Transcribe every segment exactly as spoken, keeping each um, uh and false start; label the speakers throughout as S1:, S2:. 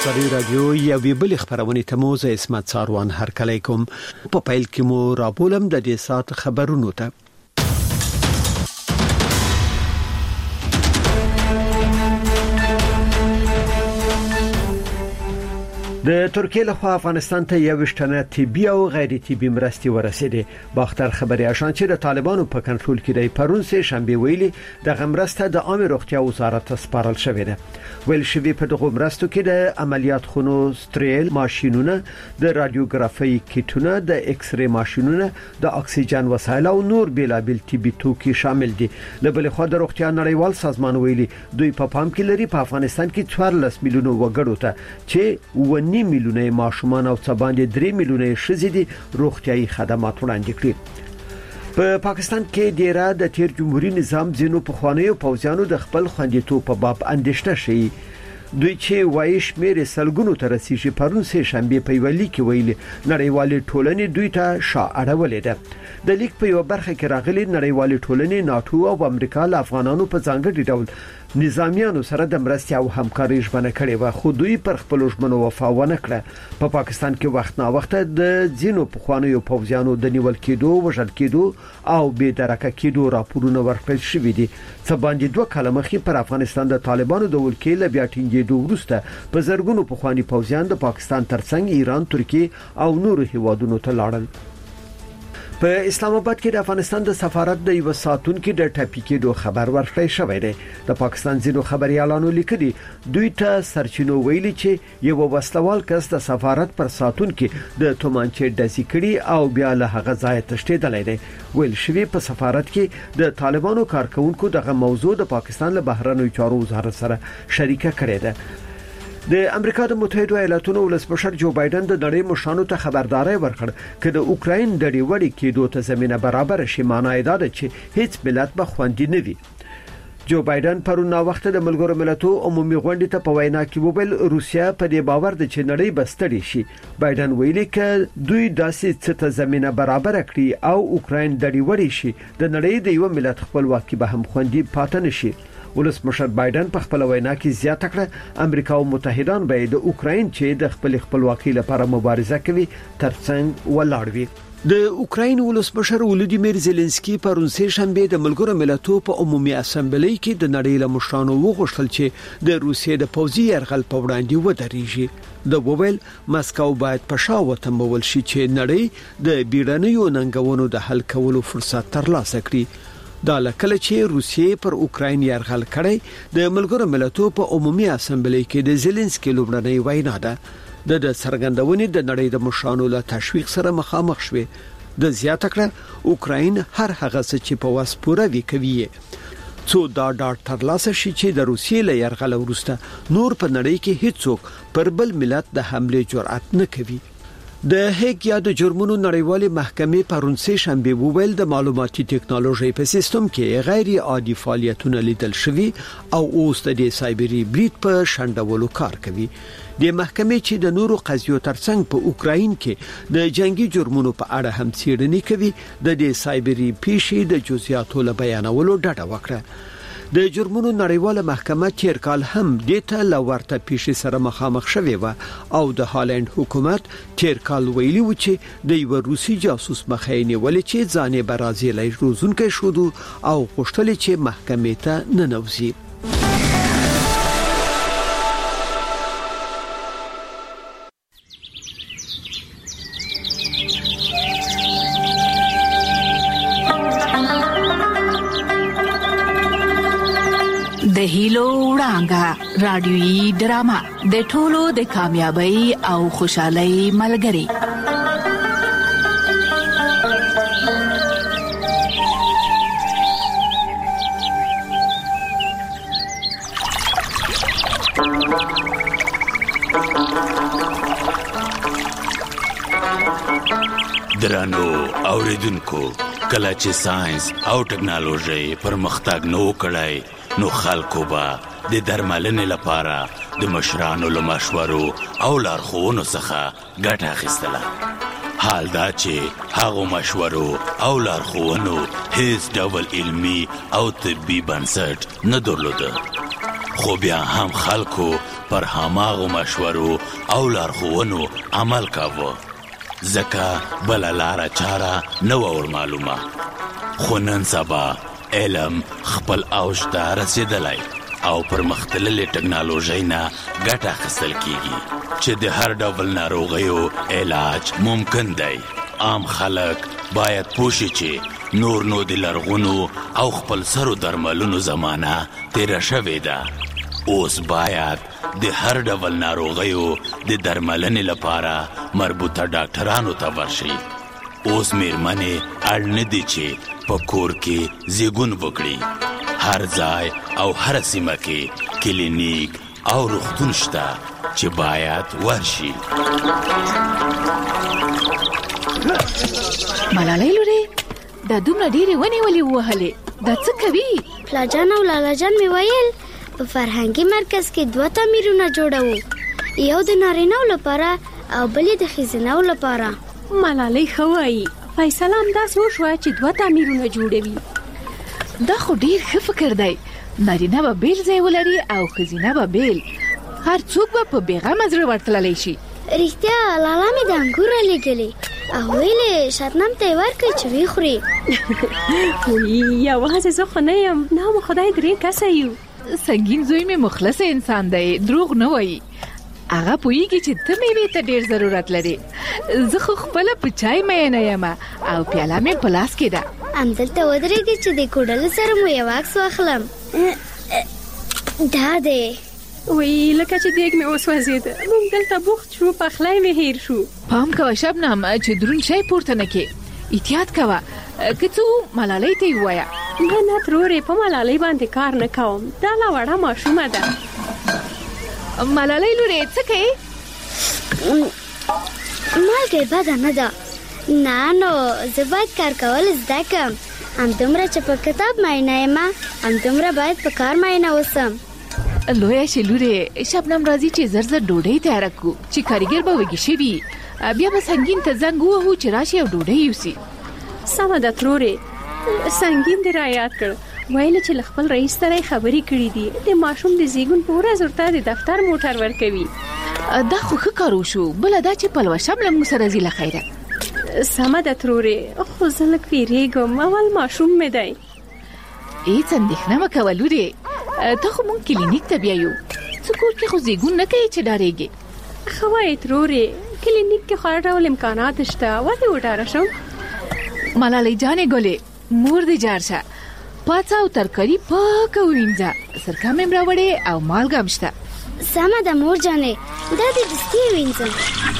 S1: سری رادیو یا وی بل خبرونه تموز اسمت ساروان هر کله کوم په پایل کې مو راپولم د دې سات خبرونو ته. د ترکیه له خوا افغانستان ته یو شتنه طبي او غیر طبي مرستې ورسېدې. باختر خبري اشان چې د طالبانو په کنټرول کې دی پرون سه شنبه ویلي د غمرسته د عامه روغتیا وزارت سپارل شوې ده. ویل شوی په دغه مرستو کې د عملیات خونو ستریل ماشينونه، د رادیوګرافي کیټونه، د ایکس ری ماشينونه، د اکسیجن وسایل او نور بیلابل طبي توکي شامل دي. له بل خوا د روغتیا نړیوال سازمان ویلي دوی په پام کې لري په افغانستان کې څوارلس میلیونه وګړو ته چې ونی میلیونه ماشومان او څه باندې درې میلیونه ښځې دي روغتيایي خدمات وړاندې کړي. په پا پاکستان کې ډیره د تیر جمهوریت نظام ځینو په خوانیو پوځیانو د خپل خوندیتوب په باب اندېښنه شي. دوی چې وایي شمیر سلګونو تر رسیدي پرون سه شنبه په ویلي کې ویلي نړیوال ټولنې دوی ته شاعرولې ده. د لیک په یو برخه کې راغلي نړیوال ټولنې ناتو او امریکا له افغانانو په ځانګړي ډول نظامیانو سره د مرستې او همکارۍ ژمنه کړې و، خو دوی پر خپل ژمنو وفا ونه کړه. په پا پاکستان کې وخت نا وخت د ځینو په خوانیو پوځیانو د نیول کېدو، وژل کېدو او بې درکه کېدو راپورونه ورکړل شوې دي. څه باندې دوه کاله مخکې پر افغانستان د طالبانو د ولکې له بیا ټینګېدو وروسته په زرګونو په خواني پوځیان د پاکستان ترڅنګ ایران، ترکیه او نورو هیوادونو ته لاړل. په اسلام آباد کې د افغانستان د سفارت د یو ساتونکو د ټاپي کېدو خبر ورکړی شوی دی. د پاکستان ځینو خبريالانو لیکلي دوی ته سرچینو ویلي چې یو وسلوال کس د سفارت پر ساتونکو د تومانچې ډزې کړي او بیا له هغه ځای تښتېدلی دی. ویل شوی په سفارت کې د طالبانو کارکونکو دغه موضوع د پاکستان له بهرنیو چارو وزارت سره شریکه کړې ده. د امریکا د متحده ایالاتونو ولسمشر جو بایدن د نړۍ مشرانو ته خبرداري ورکړ چې د اوکراین د ډیوړې کېدو ته زمينه برابر شي، معنی دا ده چې هیڅ ملت به خوندي نه وي. جو بایدن پرون وخت د ملګرو ملتونو عمومي غونډې ته په وینا کې وویل روسیا په دې باور ده چې نړۍ بستړي شي. بایدن ویلي چې دوی داسې څه ته زمينه برابر کړي او اوکراین د ډیوړې شي د نړۍ د یو ملت خپلواکي به هم خوندي پاتې نشي. ولسمشر بایدن په خپل وینا کې زیاته کړه امریکا او متحدان به د اوکراین چې د خپل خپلواکۍ لپاره مبارزه کوي ترڅنګ ولاړ وي. د اوکراین ولسمشر ولودیمیر زيلنسکي پرون سه شنبه د ملګرو ملتونو په عمومي اسمبلی کې د نړۍ له مشرانو وغوښتل چې د روسیې د پوځي یرغل په وړاندې ودرېږي. د وویل مسکو باید په شا وتمول شي چې نړۍ د بیړنیو ننګونو د حل کولو فرصت ترلاسه کړي. دا لکه چې روسیې پر اوکراین یرغل کړی د ملګرو ملتونو په عمومي اسمبلی کې د زيلنسکي لومړنۍ وینا ده. د څرګندونې د نړۍ د مشرانو له تشویق سره مخامخ شوه. د زیاته کړه اوکراین هر هغه څه چې په واس پوره وکوي څو دا ډاټ ترلاسه شي چې د روسیې له یرغل وروسته نور په نړۍ کې هیڅوک پر بل ملت د حمله جرأت نه کوي. د هیګ یا د جرمونو نړیوالې محکمې پرون سه شنبه وویل د معلوماتي ټکنالوژي په سیستم کې غیر عادي فعالیتونه لیدل شوي او اوس د سایبری برید په شندولو کار کوي. د محکمې چې د نورو قضیو ترڅنګ په اوکراین کې د جنگي جرمونو په اړه هم څېړنې کوي د دې سایبری پیښې د جزئیاتو له بیانولو ډډه وکړه. د جرمونو نړیواله محکمه تیر کال هم دیته لورته پیښې سره مخامخ شوې و او د هالند حکومت تیر کال ویلي و چې د یو روسي جاسوس مخاینه ولې چې ځانې برازیلي روزونکې شو او غوښتل چې محکمې ته ننوځي.
S2: د هیلو وړانګه رادیويي ډرامه د ټولو د کامیابی او خوشحالۍ ملګری.
S3: درانو اوریدونکو، کله چې ساينس او ټکنالوژي پرمختګ نو کړای نو خلکو به د درملنې لپاره د مشرانو له مشورو او لارښوونو څخه ګټه اخیستله. حال دا چې هغو مشورو او لارښوونو هیڅ ډول علمي او طبي بنسټ نه درلوده. خو بیا هم خلکو پر هماغو مشورو او لارښوونو عمل کاوه، ځکه بله لاره چاره نه وه ور معلومه. خو نن سبا علم خپل اوج ته رسېدلی او پرمختللې ټکنالوژۍ نه ګټه اخیستل کیږي چې د هر ډول ناروغیو علاج ممکن دی. عام خلک باید پوه شي چې نور نو د لرغونو او خپل سرو درملونو زمانه تیره شوې ده. اوس باید د هر ډول ناروغیو د درملنې لپاره مربوطه ډاکټرانو ته ورشي. اوس میرمنې اړ نه دي چې په کور کې زیږون وکړي. هر ځای او هر سیمه کې کلینیک او روغتون شته چې باید ورشي.
S2: ملالۍ لورې، دا دومره ډېرې ونې ولې ووهلې؟ دا څه کوي؟
S4: پلاجان او لالاجان مې ویل په فرهنګي مرکز کې دوه تعمیرونه جوړوو، یو د نارینه‌و لپاره او بل د ښځینه‌و لپاره.
S5: ملالۍ ښه وایي، فیصله همداسې وشوه چې دوه تعمیرونه جوړوي.
S2: دا خو ډېر ښه فکر دی. نارینه به بیل ځای ولري او ښځینه به بیل. هر څوک به په بېغمه زړه ورتللی شي.
S4: رښتیا لالا مې د انګور لېږلې او ویلې شبنم ته یې ورکړئ چې ویې خوري.
S5: وی یوازې زه خو نه یم، نام خدای درې کسه یو.
S2: سنګین زوی مې مخلص انسان دی، دروغ نه وایي. هغه پوهیږي چې ته مېوې ته ډېر ضرورت لري. زه خو خپله په چای مینه یم او پیاله مې په لاس کې ده.
S4: همدلته ودرېږئ چې د کوډلو سره مو یو عکس واخلم. دا دی.
S5: وی لکه چې دیګ مې وسوځېده، موږ دلته بوخت شو، پخلی مې هیر شو.
S2: پام کوه شبنم چې دروند شی پورته نه کې. احتیاط کوه، که څه ملالۍ ته یې ووایه.
S5: نه نه ترورې، په ملالۍ باندې کار نه کوم، دا لا وړه ماشومه ده.
S2: ملالۍ لورې څه کوې؟
S4: مالګې بده نه ده. نه نو زه باید کار کول زده کړم. همدومره چې په کتاب مینه یم، همدومره باید په کار مینه اوسم.
S2: لویه شې لورې، شبنم راځي چې زر زر ډوډۍ تیاره کړو چې کارګر به وږي شوي، بیا به سنګین ته زنګ ووهو چې راشي او ډوډۍ یوسي.
S5: سمه ده ترورې، سنګین دې رایاد کړ. ویل چې له خپل رئیس سره خبرې کړې دي، د ماشوم د زیږون په ورځ ورته د دفتر موټر ورکوي.
S2: دا خو ښه کار وشو. بله دا چې پلوشه له موږ سره ځي له خیره.
S5: سمه ده ترورې، خو زه لږ ویرېږم، اول ماشوم مې دی.
S2: هېڅ اندېښنه مه کوه لورې، ته خو مونږ کلینیک ته بیایو. څه کور کې خو زیږون نه کوي چې ډارېږې.
S5: ښه وایې ترورې، کلینیک کې خو هر ډول امکانات شته، ولې وډاره شم؟
S2: ملالۍ جانې ګلې، مور دې جار شه. پاڅه او ترکاري پاکه ووینځه، سرکه مې هم راوړې او مالګه هم شته.
S4: سمه ده مور جانې، دا دې دستي وینځم.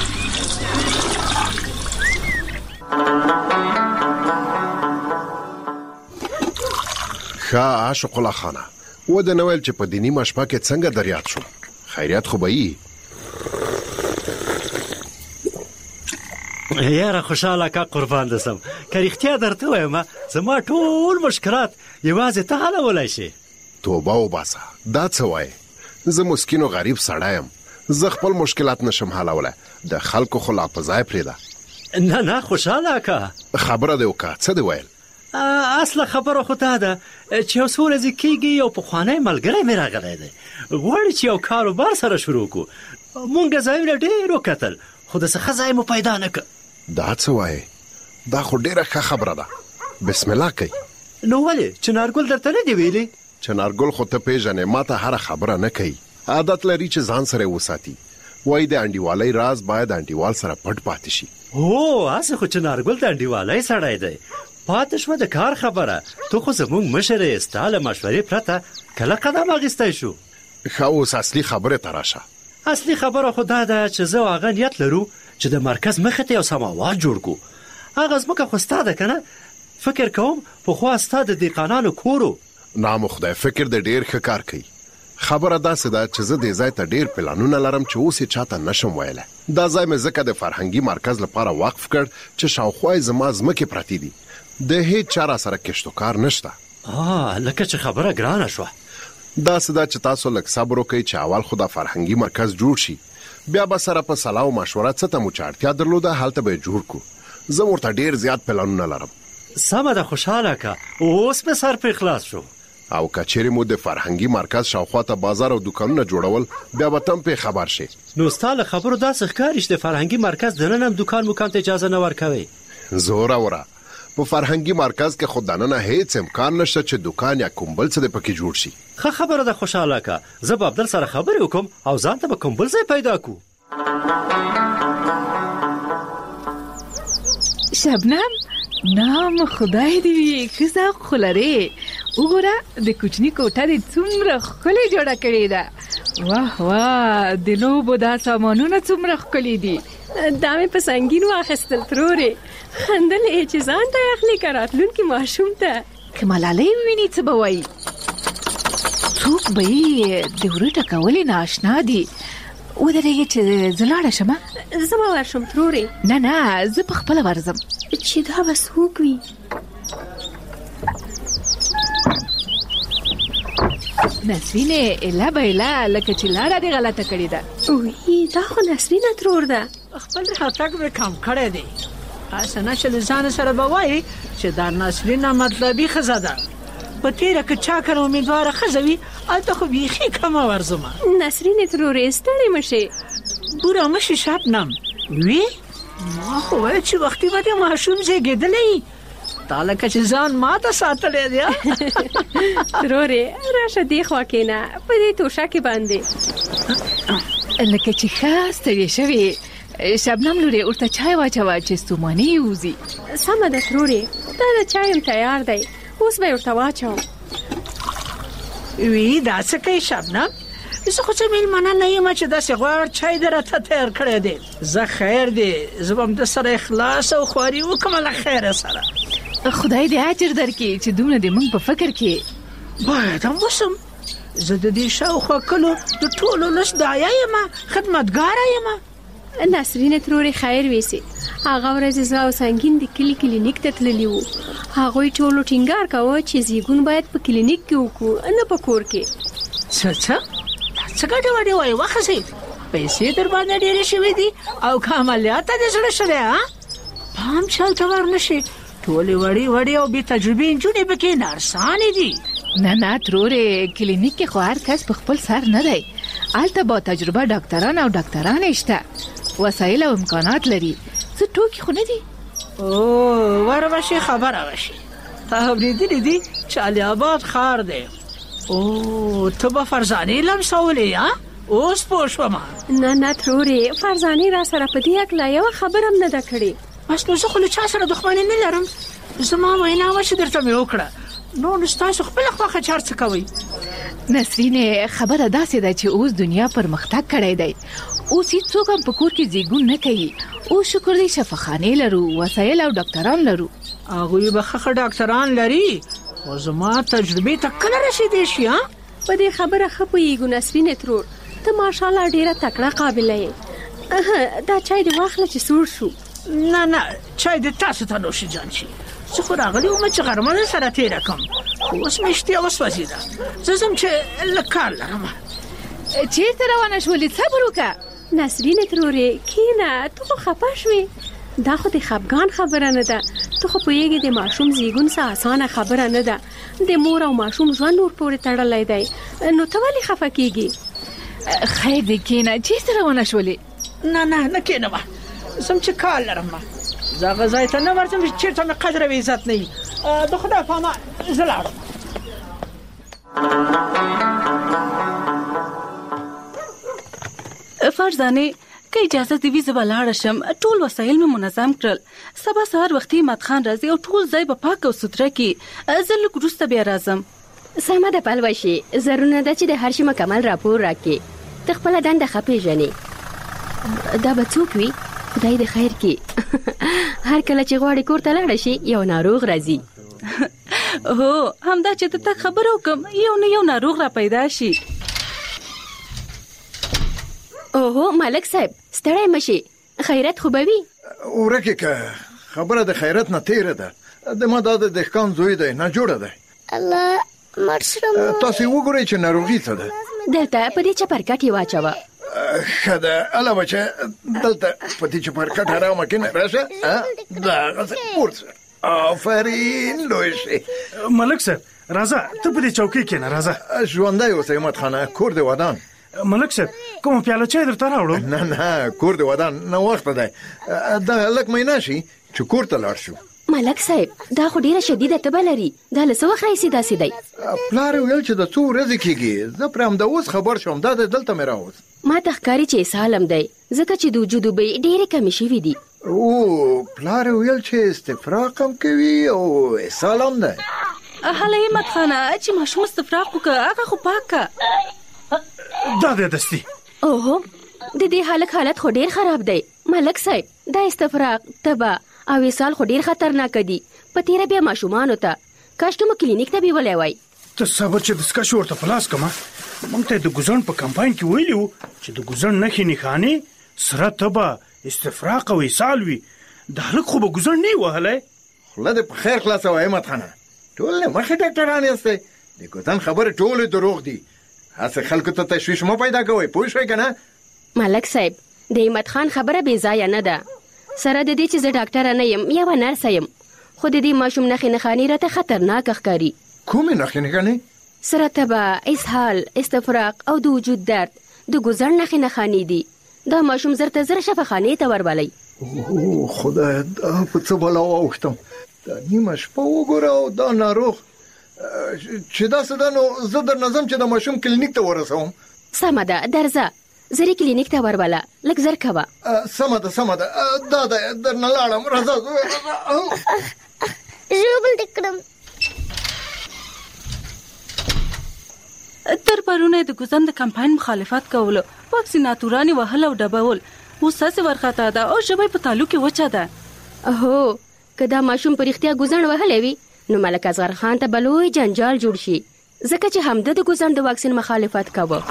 S6: ښه عاشق الله خانه، و د نویل چې په دیني مشپه کې څنګه دریاد شو؟ خیریت خو به یي؟
S7: یاره خوشحاله کا قربان دسم، که رښتیا درته وایم زما ټول مشکلات یوازې ته حلولی شي.
S6: توبه وباسه، دا څه وایې؟ زه مسکین و غریب سړی یم، زه خپل مشکلات نشم حلولی، د خلکو خو لا په ځای پرېږده.
S7: نه نه خوشحاله کا،
S6: خبره دې وکړه، څه دې ویل؟
S7: اصله خبره خو دا ده چې یو څو ورځې کېږي یو پخوانی ملګری مې راغلی دی، غواړي چې یو کاروبار سره شروع کړو. مونږ ځایونه ډېر وکتل، خو د څه ښه ځای مو پیدا نه کړ.
S6: دا څه وایې؟ دا خو ډېره ښه خبره ده، بسم الله کوي.
S7: نو ولې چنارګل درته نه دی ویلي؟
S6: چنارګل خو ته پیژنې، ما ته هره خبره نه کوي، عادت لري چې ځان سره وساتي. وایي د انډیوالۍ راز باید انډیوال سره پټ پاتې شي.
S7: هو هسې خو چنارګل د انډیوالۍ سړی دی. پاتې شوه د کار خبره، تو خو زموږ مشر یې، ستا له مشورې پرته کله قدم اخیستی شو؟
S6: ښه اوس اصلي خبرې ته راشه.
S7: اصلي خبره خو دا ده چې زه او هغه نیت لرو چې د مرکز مخې ته یو سماوار جوړ کړو. هغه ځمکه خو ستا ده که نه؟ فکر کوم پخوا ستا د دهقانانو کورو.
S6: نام خدای، فکر د ډېر ښه کار کوي. خبره داسې ده چې زه دې ځای ته ډېر پلانونه لرم چې اوس یې چاته نشم ویلی. دا ځای مې ځکه د فرهنګي مرکز لپاره وقف کړ چې شاوخوا یې زما ځمکې پرتې دي، د هیڅ چا را سره کشت و کار نشته.
S7: آه لکه چې خبره ګرانه شوه.
S6: داسې ده چې تاسو لږ صبر وکئ چې اول خو د فرهنګي مرکز جوړ شي، بیا به سره په صلاح او مشوره څه ته مو چې اړتیا درلوده هلته به یې جوړ کړو. زه ورته ډېر زیات پلانونه لرم.
S7: سمه ده، خوشحاله که اوس مې سر پرې خلاص شو.
S6: او کچېرې مو د فرهنګي مرکز شاوخوا ته بازار او دکانونه جوړول بیا به تم په خبر شي.
S7: نو ستاله خبرو داسې ښکاري چې د فرهنګي مرکز دننه هم دکان مکان ته اجازه نه ورکوي.
S6: زوره وره په فرهنګي مرکز کې خود دننه هیڅ امکان نشته چې دکان یا کوم بل څه د پکې جوړ شي.
S7: ښه خبره ده خوشاله کا، زه به عبدل سره خبرې وکم او ځان ته به کوم بل ځای پیدا کو.
S2: شبنم نام خدای دی وي ښه خو لرې. وګوره د کوچني کوټه دې څومره ښکلې جوړه کړې ده. واه واه د لوبو دا سامانونه څومره ښکلي دي.
S5: دا مې په سنګین واخیستل ترورې. خندل یې چې ځان ته اخلي که راتلونکي ماشوم ته.
S2: که ملالۍ وویني څه به وایي؟ څوک به یې د وره ټکولې نااشنا دي. ودرېږې چې زه لاړه شمه.
S5: زه به ورشم ترورې.
S2: نه نه زه په خپله ورځم.
S5: چې دا به څوک وي؟
S2: نسرینې اله به اله لکه چې لاره دې غلطه کړې ده.
S5: وی دا خو نسرینه ترور ده.
S8: خپل راتګ مې کم کړی دی. هسې نه چې له ځان سره به وایي چې دا نسرینه مطلبي ښځه ده. په تېره که چا کله امیدواره ښځه وي هلته خو بیخي کمه ورځمه.
S5: نسرینې ترورې ستړې مه شې.
S8: بوره مه شې شبنم. وی ما خو ویل چې وختي به دې ماشوم زېږېدلی. تا لکه چې ځان ما ته ساتلی دی.
S5: ترورې راشه دې خوا کېنه په دې توشه کې باندې.
S2: لکه چې ښه ستړې شوې. شبنم لورې ورته چای واچوه چې ستوماني یې وځي.
S5: سمه ده ترورې، دا د چای هم تیار دی، اوس به یې ورته واچوم.
S8: وی دا څه کوي شبنم؟ زه خو څه مېلمانه نه یم چې داسې غوړ چای دې راته تیار کړی دی. زه خیر دی، زه به هم د سره اخلاص او خواري وکړم له خیره سره.
S2: خدای دې اجر درکړي چې دومره د موږ په فکر کې.
S8: باید هم وسم. زه د دې شاوخوا کلو د ټولو لس داعیه یم، خدمتګاره یم.
S5: نسرینه ترورې خیر ویسي. هغه ورځ زه او سنګین د کلي کلینیک ته تللي وو. هغوی ټولو ټینګار کاوه چې زیږون باید په کلینیک کې وکړو نه په کور کې.
S8: څه څه څه ګډې وډې وایي وښځې؟ پیسې در باندې ډېرې شوې دي او که عملیات ته دې زړه شوی ها؟ پام چې هلته ور نه شي. ټولې وړې وړې او بې تجربې نجونې پکې نرسانې دي.
S2: نه نه ترورې کلینیک کې خو هر کس په خپل سر نه دی. هلته با تجربه ډاکټران او ډاکټرانې شته، وسایل او امکانات لري. څه ټوکې خو نه دي.
S8: او ور وشي خبره وشي. تا اورېدلي دي چې علي آباد ښار دی. او ته به فرزانې لمسولې ها؟ اوس پوه شومه.
S5: نه نه ترورې فرزانې را سره په دې هکله یوه خبره هم نه ده کړې.
S8: بس نو زه خو له چا سره دښمني نه لرم. زما وینا وه چې درته مې وکړه. نو نو ستاسو خپله خوښه چار څه کوئ.
S2: نسرینې خبره داسې ده چې اوس دنیا پرمختګ کړی دی. اوس هیڅوک هم په کور کې زیږون نه کوي. اوس شکر دی شفاخانې لرو، وسایل او ډاکټران لرو.
S8: هغوی به ښه ډاکټران لري، خو زما تجربې ته کله رسېدی شي ها؟
S5: په دې خبره ښه پوهېږو نسرینې ترور، ته ماشاءالله ډېره تکړه قابله یې. دا چای دې واخله چې سوړ شو.
S8: نه نه چای دې تاسو ته نوشي جان شي. زه خو راغلی وم چې غرمه سره تېره کړم، خو اوس مې اشتیا وسوځېده. زه ځم چې لږ کار لرم.
S2: چېرته روانه شولې؟ صبر وکړه.
S5: نسرینې ترورې کېنه، ته خو خفه شوې. دا خو د خفګان خبره نه ده. ته خو پوهېږې د ماشوم زیږون څه اسانه خبره نه ده. د مور او ماشوم ژوند ورپورې تړلی دی. نو ته ولې خفه کېږې؟
S2: خیر دی کېنه. چېرته روانه شولې؟
S8: نه نه نه کېنه. زم چې کار لرم. زه هغه ځای ته نه ورځم چې چېرته مې قدر او عزت نه وي. د خدای په امان زه لاړم.
S9: فرزانې که اجازه دې وي زه به لاړه شم. ټول وسایل مې منظم کړل. سبا سهار وختي احمد خان راځي او ټول ځای به پاک او سوتره کړي. زه لږ وروسته بیا راځم.
S10: سمه ده پلوشي، ضروري ده چې د هر شي مکمل راپور راکړې. ته خپله دنده ښه پېژنې. دا به څوک وي؟ خدای دې خیر کړي. هر کله چې غواړې کور ته لاړه شي یو ناروغ راځي.
S9: هو همدا چې ته تک خبره وکړم یو نه یو ناروغ را پیدا شي.
S10: اوهو ملک صاحب ستړی مشي، خیرت خو به وي.
S11: ورکه که خبره د خیرت نه تیره ده. د ما دا د دهقان زوی دی، نه جوړه ده.
S4: الله مړ شوم.
S11: تاسې وګورئ چې ناروغي څه ده.
S10: دلته په دې چپرکټ یې واچوه.
S11: ښه ده اله بچه، دلته په دې چپرکټ ارامه کښېنه. راشه دا هغسې پورته. آفرین لوی شي.
S12: ملک صاحب راځه ته په دې چوکۍ کښېنه. راځه
S11: ژوندی اوسئ احمد خانه. کور دې ودان.
S12: ملک صاحب کومه پیاله چای درته راوړم؟
S11: نه نه کور دې ودان نه وخت دی. دا لږ مینا شي چې کور ته لاړ شو.
S10: ملک صاحب دا خو ډیره شدیده تبه لري. دا له څه وخت راهیسې داسې دی؟
S11: پلار ویل چې د څو ورځې کېږي. زه پرې همدا اوس خبر شوم. دا د دلته مې راوست.
S10: ما ته ښکاري چې اسهال هم دی ځکه چې د وجود اوبه ډېرې کمې شوي دي.
S11: او پلار ویل چې استفراق هم کوي او اسهال هم دی.
S9: هله همت خانه چې ماشوم استفراق وکړه هغه خو پاک که.
S12: دا دی دستي.
S10: اوهو د دې هلک حالت خو ډېر خراب دی. ملک صاحب دا استفراق تبه او اسهال خو ډېر خطرناک دي. په تیره بیا ماشومانو ته کاش ته مو کلینیک ته بیولی وای.
S12: ته صبر چې دسکه ورته په لاس کړمه. موږ ته د ګوزڼ په کمپاین کې ویلي وو چې د ګوزڼ نښې نښانې سره تبه استفراق او اسهال وي. د هلک خو به ګوزڼ نه یې وهلی.
S11: خوله دې په خیر خلاصه وه احمد خانه. ټول مخې ډاکټران یاستئ. د ګوزڼ خبرې ټولې دروغ دي. هسې خلکو ته تشویش مه پیدا کوئ. پوه شوئ که نه؟
S10: ملک صاحب د احمد خان خبره بې ځایه نه ده. سره د دې چې زه ډاکټره نه یم یوه نرسه یم خو د دې ماشوم نښې نښانې راته خطرناکه ښکاري.
S11: کومې نښې نښانې؟
S10: سره تبه، اسهال، استفراق او د وجود درد د ګوزڼ نښې نښانې دي. دا ماشوم زر ته زر شفاخانې ته وربلئ.
S11: او خدای دا په څه بلا واوښتم. دا نیمه شپه وګوره او دا ناروغ چې داسې ده نو زه درنه ځم چې د ماشوم کلینیک ته ورسوم.
S10: سمه ده درځه زری کلینیک ته وربله لږ زر کوه.
S11: سمه ده سمه ده دا ده درنه لاړم. راځه
S4: ژوبل دې کړم.
S9: تر پرونه د ګوزن د کمپاین مخالفت کولو واکسیناتوران وهل او ډبول اوس هسې ورخطا ده او ژبه په تالو کې وچه ده.
S10: هو که دا ماشوم په رښتیا ګوزن وهلی وي نو ملک اصغر خان ته به لوی جنجال جوړ شي ځکه چې همده د ګوزن د واکسین مخالفت کوه.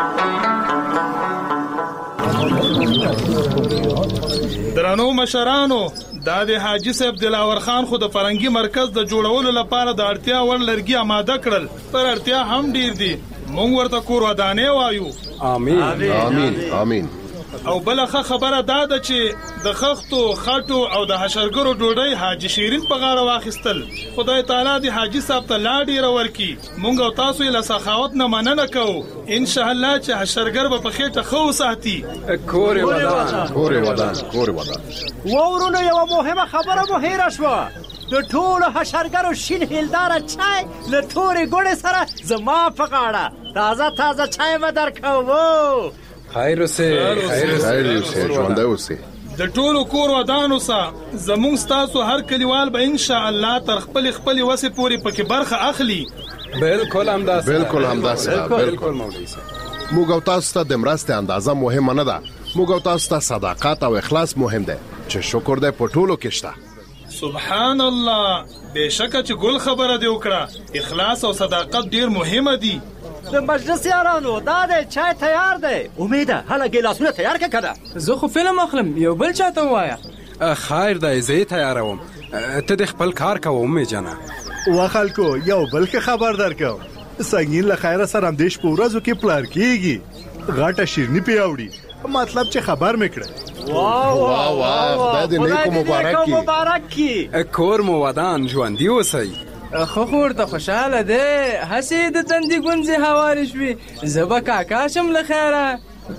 S13: درنو مشرانو دا د حاجی صاحب دلاور خان خو د فرنګي مرکز د جوړولو لپاره د اړتیا وړ لرګي آماده کړل. پر اړتیا هم ډیر دي. مونږ ورته کور ودانې وایو.
S6: امين امين امين.
S13: او بلخه خبره دا ده چې د خښتو خټو او د حشرګرو ډوډۍ حاجی شیرین په غاړه واخیستل. خدای تعالی دې حاجی صاحب ته لا ډیره ورکي. مونږ او تاسو یې له سخاوت نه مننه کوو. ان شاء الله چې حشرګر به په خېټه خو ساتي.
S6: کور ودان کور ودان کور ودان.
S1: وورونو یو مهمه خبره مو هیره شوه. د ټولو حشرګرو شین هیلداره چای له تورې ګوړې سره زما په غاړه تازه تازه چای به درکوو.
S6: خیر اوسه خیر اوسه ژوندی اوسه.
S13: د ټولو کور ودانو سره زموږ ستاسو هر کلیوال به ان شاء الله تر خپل خپل وسه پوری پکې برخه اخلي.
S6: بالکل همداسه بالکل همداسه بالکل مولوی صاحب. موږ او تاسو ته د مرستې اندازه مهمه نه ده. موږ او تاسو ته صداقت او اخلاص مهم ده چې شکر دې په ټولو کې شته.
S13: سبحان الله. بهشکه چې ګل خبره دی وکړه. اخلاص او صداقت ډیر مهمه دي.
S1: د مجلس یارانو دا دی چای تیار دی. امیده هله ګیلاسونه تیار که کنه.
S14: زه خو فلم اخلم یو بل چاته ووایه.
S15: خیر دی زه تیاروم. ته د خپل کار کوه امې جانه.
S16: و خلکو یو بل که خبر درکوم. سنگین له خیره سره هم دیش په ورځو کې پلار کېږي. غاټه شیرني پې اوړي. مطلب چې خبر مې کړی.
S6: واه واه واه خدای دې نیکو
S1: مبارک کی.
S15: کور مو ودان ژوندي اوسئ.
S14: خو خو ورته خوشحاله دی. هسې د تندي ګونځې هوارې شوې. زه به کاکا شم له خیره.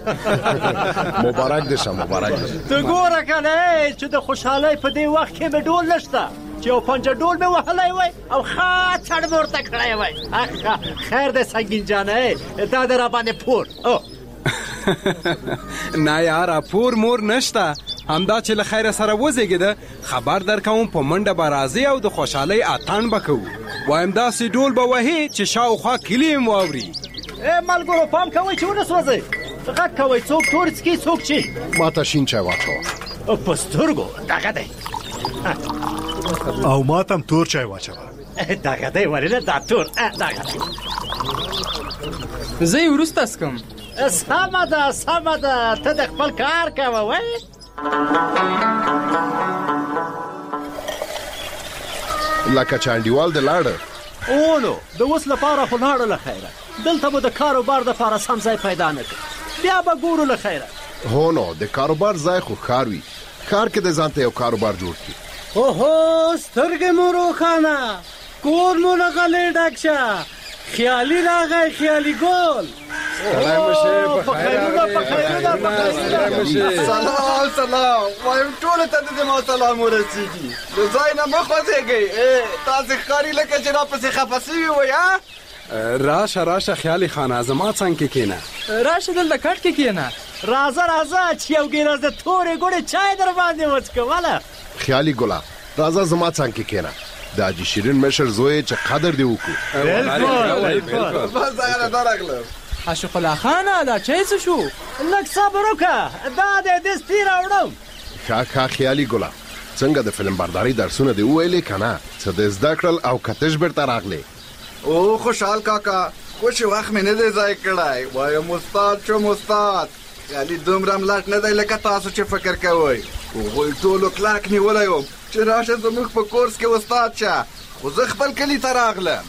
S6: مبارک دې شه مبارک دې شه.
S1: ته ګوره کنه چې د خوشحالۍ په دې وخت کې مې ډول نشته چې یو پنجه ډول مې وهلی وای او ښه څړ مې ورته کړی وای. خیر دی سنګین جانه دا دې راباندې پور.
S15: نه یاره پور مور نشته. همدا چې له خیره سره وزېږېده خبر درکوم په منډه به راځي او د خوشحالۍ اتڼ به کوو. وایم داسې ډول به وهي چې شاوخوا کلي هم واوري.
S1: ای ملګرو پام کوئ چې ونه سوځئ. غږ کوئ څوک تور څکي څوک چی.
S6: ما ته شین چای واچوه.
S1: په سترګو دغه دی.
S16: او ما ته هم تور چای واچوه.
S1: دغه دی ولې نه دا تور دغه دی.
S14: زه یې وروسته څکم.
S1: سمه ده سمه ده ته د خپل کار کوه وای.
S6: لکه چانډیوال د لاړه.
S1: او نو د اوس لپاره خو لاړه له خیره. دلته به د کاروبار دپاره سم ځای پیدا نه کړي. بیا به ګورو له خیره.
S6: هو نو د کاروبار ځای خو ښار وي. ښار کې د ځان ته یو کاروبار جوړ کړي.
S7: اوهو سترګې مو روښانه کور مو له غلې ډک شه خیالي راغی خیالي ګل
S11: سلام سلام وایم ټول ته د ما سلام ورسیږي د ځای نه مخ وځيږي تاسو ښکاری لکه چې را پسې خفسي وي ها
S15: راشه راشه خیالي خانه زما څنګه کې کېنه
S14: راشه دلته کټ کې کېنه
S7: راځه راځه چې یو ګیلاس د تورې ګوړې چای در باندې وڅکه والا
S6: خیالي ګلا راځه زما څنګه کې کېنه د حاجي شیرین مشر زوی چې قدر دی وکړو
S7: بالکل
S11: بس هغه درغله
S14: عاشق الله خان دا چای څه شو
S7: لږ صبر وکړه دا د دستي راوړم
S6: ښه ښه خیالي ګلا څنګه د فلم برداري درسونه دی ویلې کنه څه د زده کړل او کتش بیرته راغلی
S11: او خوشحال کاکا خوش وخت مې نه دی ځای کړی وایم استاد شوم استاد خیالي دومره ملاټ نه دی لکه تاسو چې فکر کوئ هغوی ټولو کلاک نیولی وم چې راشه زموږ په کورس کې استاد شه خو زه خپل کلي ته راغلم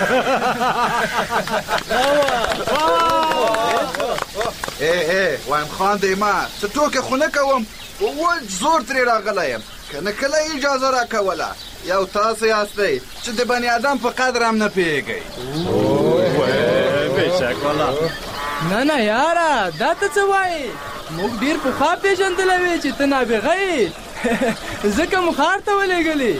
S11: ای ای وایم خان دی ما څه ټوکې خو نه کوم ووج زور ترې راغلی یم که نه کله اجازه راکوله یو تاسو یاستئ چې د بني ادم په قدر هم نه پوهېږئ
S14: نه نه یاره دا ته څه وایې موږ ډېر پخوا پېژندلی وې چې ته نابغه یې ځکه مو ښار ته ولېږلې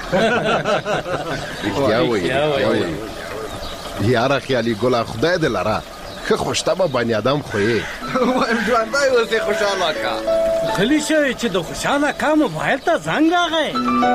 S6: رښتیا وایي یاره خیالي ګله خدای دې لره ښه خوشطبعه بني ادم خو یې
S11: وایم ژوندی اوسې خوشحاله کا
S7: غلی شئ چې د خوشحاله کا موبایل ته زنګ راغی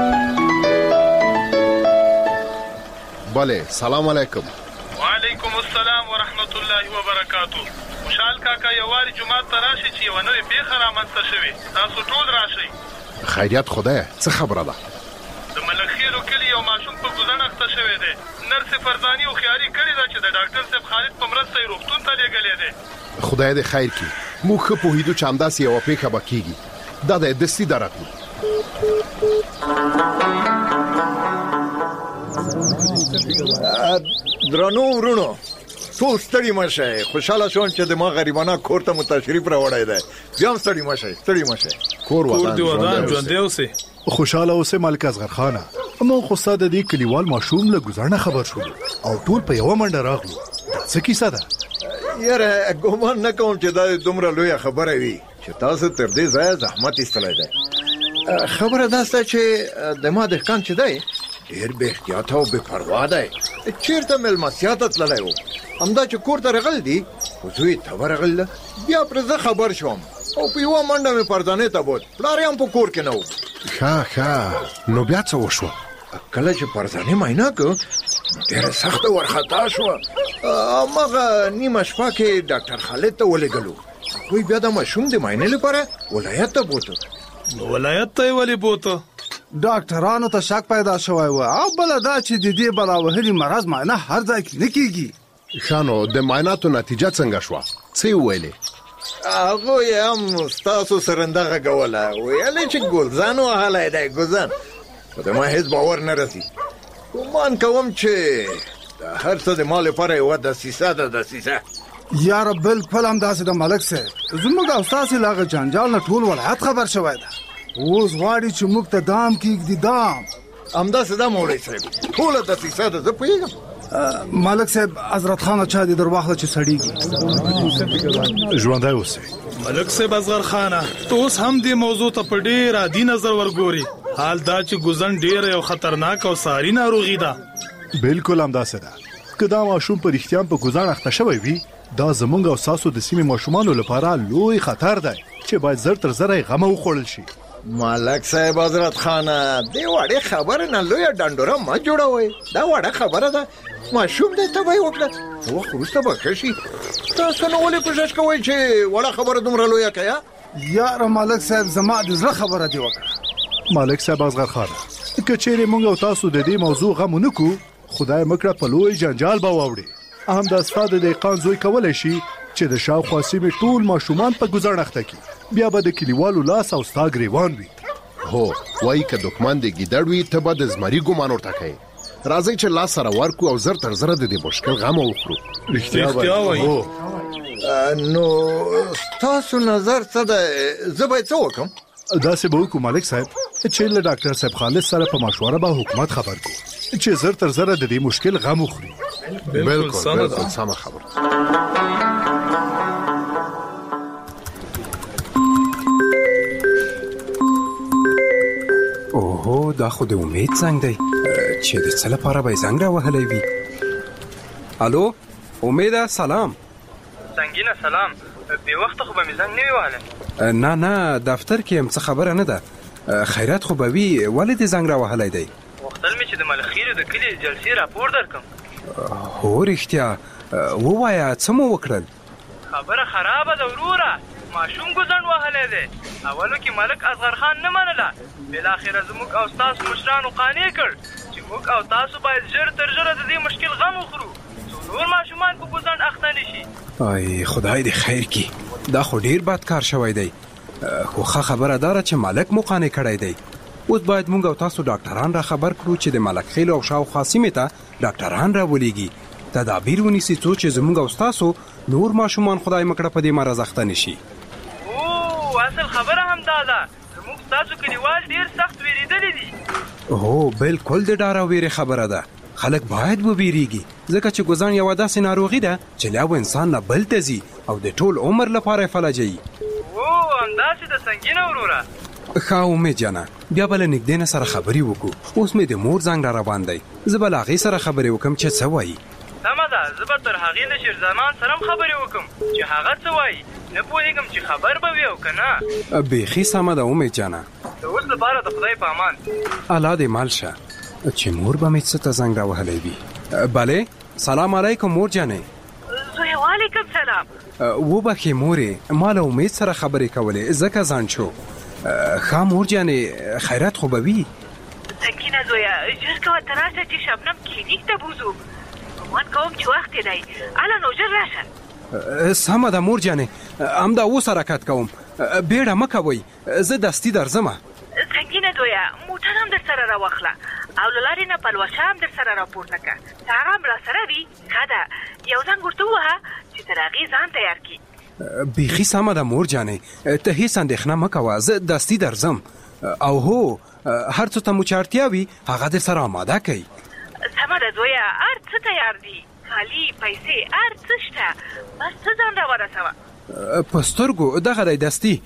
S6: بله سلام علیکم
S13: وعلیکم السلام ورحمت الله وبرکاتو خوشحال کاکا یوواري جومات ته راشئ چې یوه نوې پېښه رامنځته شوې تاسو ټول راشئ
S6: خیریت خدای څه خبره ده
S13: د ملکخیلو کلي یو ماشوم په ګوزڼ اخته شوی دی نرس فرزاني هوښیاري کړې ده چې د ډاکټر صاحب خالد په مرسته یې روغتون ته لېږلی دی
S6: خدای دې خیر کړي موږ ښه پوهېدو چې همداسې یوه پېښه به کېږي دا د دستي درغلي
S11: درنو ورونو ټول ستړي مه شئ خوشحاله شوم چې د ما غریبانه کور ته مو تشریف راوړی دی بیا هم ستړي مه شئ ستړي مه شئ
S6: کور
S13: ودان ژوندی اوسئ
S16: خوشحاله اوسئ ملک اصغر خانه موږ خو ستا د دې کلیوال ماشوم له ګوزڼه خبر شولو او ټول په یوه منډه راغلو دا څه کیسه ده
S11: یاره ګومان نه کوم چې دا دومره لویه خبره وي چې تاسو تر دې ځایه زحمت ایستلی دی خبره دا سته چې د ما دهقان چې دی ډېر بې احتیاطه او بې پروا دی چېرته مېلمستیا ته تللی و همدا چې کور ته راغلی دي خو زوی ته ورغله بیا پرې زه خبر شوم او په یوه منډه مې پردانې ته بوت پلار یې هم په کور کې نه و
S6: ښه ښه نو بیا څه وشوه
S11: کله چې پرزانې معاینه کړه ډېره سخته ورخطا شوه هماغه نیمه شپه کې ډاکټر خالد ته ولېږلو هغوی بیا د ماشوم د معاینې لپاره ولایت ته بوته
S13: ولایت ته یې ولې بوته
S17: ډاکټرانو ته شک پیدا شوی و او بله دا چې د دې بلاوهلي مرض معاینه هر ځای کې نه کېږي
S6: ښه نو د معایناتو نتیجه څنګه شوه څه یې وویلې
S11: هغوی هم ستاسو سره همدغه کوله ویلې چې ګلزن وهلی دی ګلزن خو د ما هېڅ باور نه رسي ګمان کوم چې د هر څه د ما لپاره یوه دسیسه ده دسیسه
S17: یاره بلکل همداسې د ملک صاحب زموږ او ستاسې له هغه جنجال نه ټول ولایت خبر شوی ده اوس غواړي چې موږ ته دام کېږدي دام
S11: همداسې ده مولوي صاحب ټوله دسیسه ده زه پوهېږم
S17: ملک صاحب حضرت خان چا دې در واخله چې سړیږي
S16: ژوندی اوسئ
S13: ملک صاحب اصغر خانه ته اوس هم دې موضوع ته په ډېر عادي نظر ورګوري حال دا چې ګوزن ډېره یو خطرناک او ساري ناروغي ده
S16: بالکل همداسې ده که دا ماشوم په رښتیا په ګوزڼ اخته شوی وي دا زمونږ او ستاسو د سیمې ماشومانو لپاره لوی خطر دی چې باید زر تر زره یې غمه وخوړل شي
S11: ملک صاحب حضرت خانه دې وړې خبرې نه لویه ډنډوره مه جوړوئ دا وړه خبره ده ماشوم دی تبه یې وکړه وخت وروسته به ښه شي تاسو نو ولې کوشش کوئ چې وړه خبره دومره لویه که
S17: یاره ملک صاحب زما د زړه خبره دې وکړه
S16: ملک صاحب اصغر خانه که چیرې موږ او تاسو د دې موضوع غم ونه کړو خدای مکړه په لوی جنجال به واوړي همدا ستا د دهقان زوی کولی شي چې د شاوخوا سیمې ټول ماشومان په ګوزڼ اخته کړي بیا به د کلیوالو لاس او ستا ګریوان وي
S6: هو وایي که دښمن د ګیدړ وي ته به د زمري ګمان ورته کوې راځئ چې لاس سره ورکړو او زر تر زره د دې مشکل غم وخورو
S11: رښتیا وایي نو ستاسو نظر څه ده زه باید څه وکړم
S16: داسې به وکړو ملک صاحب چې له ډاکټر صاحب خالد سره په مشوره به حکومت خبر کو چې زر تر زر د دې مشکل غم وخوري.
S6: بالکل بالکل سم خبر.
S15: اوه دا خو د امید څنګه دی چې د څه لپاره به زنګ راوهلی وي. الو امیده سلام.
S14: څنګه سلام، به وخت خو به مې زنګ نه وی وهلی.
S15: نه نه دفتر کې هم څه خبره نه ده. خیرات خو به وي، ولې دې زنګ راوهلی دی؟
S14: وختل مې چې د ملخیرو د کلي جلسې راپور درکم.
S15: هو رښتیا ووایه څه مو وکړل؟
S14: خبره خرابه ده وروره، ماشوم ګوزڼ وهلی دی. اولو کې ملک اصغر خان نه منله، بالاخره زموږ او ستاسو مشرانو قانع کړ چې موږ او تاسو باید ژر تر ژره د دې مشکل غم وخورو څو نور ماشومان په ګوزڼ اخته نه شي.
S15: ای خدای دې خیر کړي، دا خو ډیر بد کار شوی دی. خو ښه خبره داره چې ملک مو قانع کړی دی. اوس باید موږ او تاسو ډاکټران را خبر کړو چې د ملک خیل او شاوخوا سیمې ته ډاکټران راولېږي، تدابیر ونیسي څو چې زموږ او تاسو نور ماشومان خدای مکړه په دې مرض اخته نه شي.
S14: او اصل خبره هم دا ده، زموږ تاسو کلیوال ډیر سخت ویریدلي دي.
S15: هو بالکل د ډار او ویرې خبره ده. خلک باید وبېریږي ځکه چې ګوزڼ یوه داسې ناروغي ده چې له یو انسان نه بل ته ځي او د ټول عمر لپاره یې فلجوي.
S14: او همداسې ده سنګینه وروره.
S15: ښه امید جانه، بیا به له نږدې نه سره خبرې وکړو. اوس مې د مور زنګ را روان دی، زه به له هغې سره خبرې وکړم چې څه وایي.
S14: سمه ده، زه به تر هغې له شیرزمان سره هم خبرې وکړم چې هغه څه وایي. نه پوهېږم چې خبر به وي او که نه.
S15: بیخي سمه ده امید جانه.
S14: د اوس لپاره د خدای په امان.
S15: الله دې مال شه چې مور به مې څه ته زنګ راوهلی وي. بلې سلام علیکم مور جانې.
S18: زوی وعلیکم سلام.
S15: وبخې مورې، ما له امید سره خبرې کولې ځکه ځان شو. ښه مور جانې خیرات خو به وي؟
S18: سکینه زویه ژر کوه ته راشه چې شبنم کلینیک ته بوځو. ګمان کوم چې وخت یې دی، هله نو ژر راشه.
S15: سمه ده مور جانې، همدا اوس حرکت کوم. بیړه مه کوئ، زه دستي درځمه.
S18: سنګینه زویه موټر هم در سره راواخله او له لارې نه پلوشه هم در سره راپورته کړه. که هغه هم را سره وي ښه ده، یو زنګ ورته ووهه چې تر هغې ځان تیار کړي.
S15: بیخي سمه ده مور جانې، ته هیڅ اندېښنه مه کوه، زه دستي درځم. او هو هر څه ته مو چې اړتیا وي هغه در سره اماده کوي.
S18: سمه ده زویه، هر څه تیار دي، کالي پیسې هر څه شته، بس ته ځان را ورسوه.
S15: په سترګو دغه دی دستي.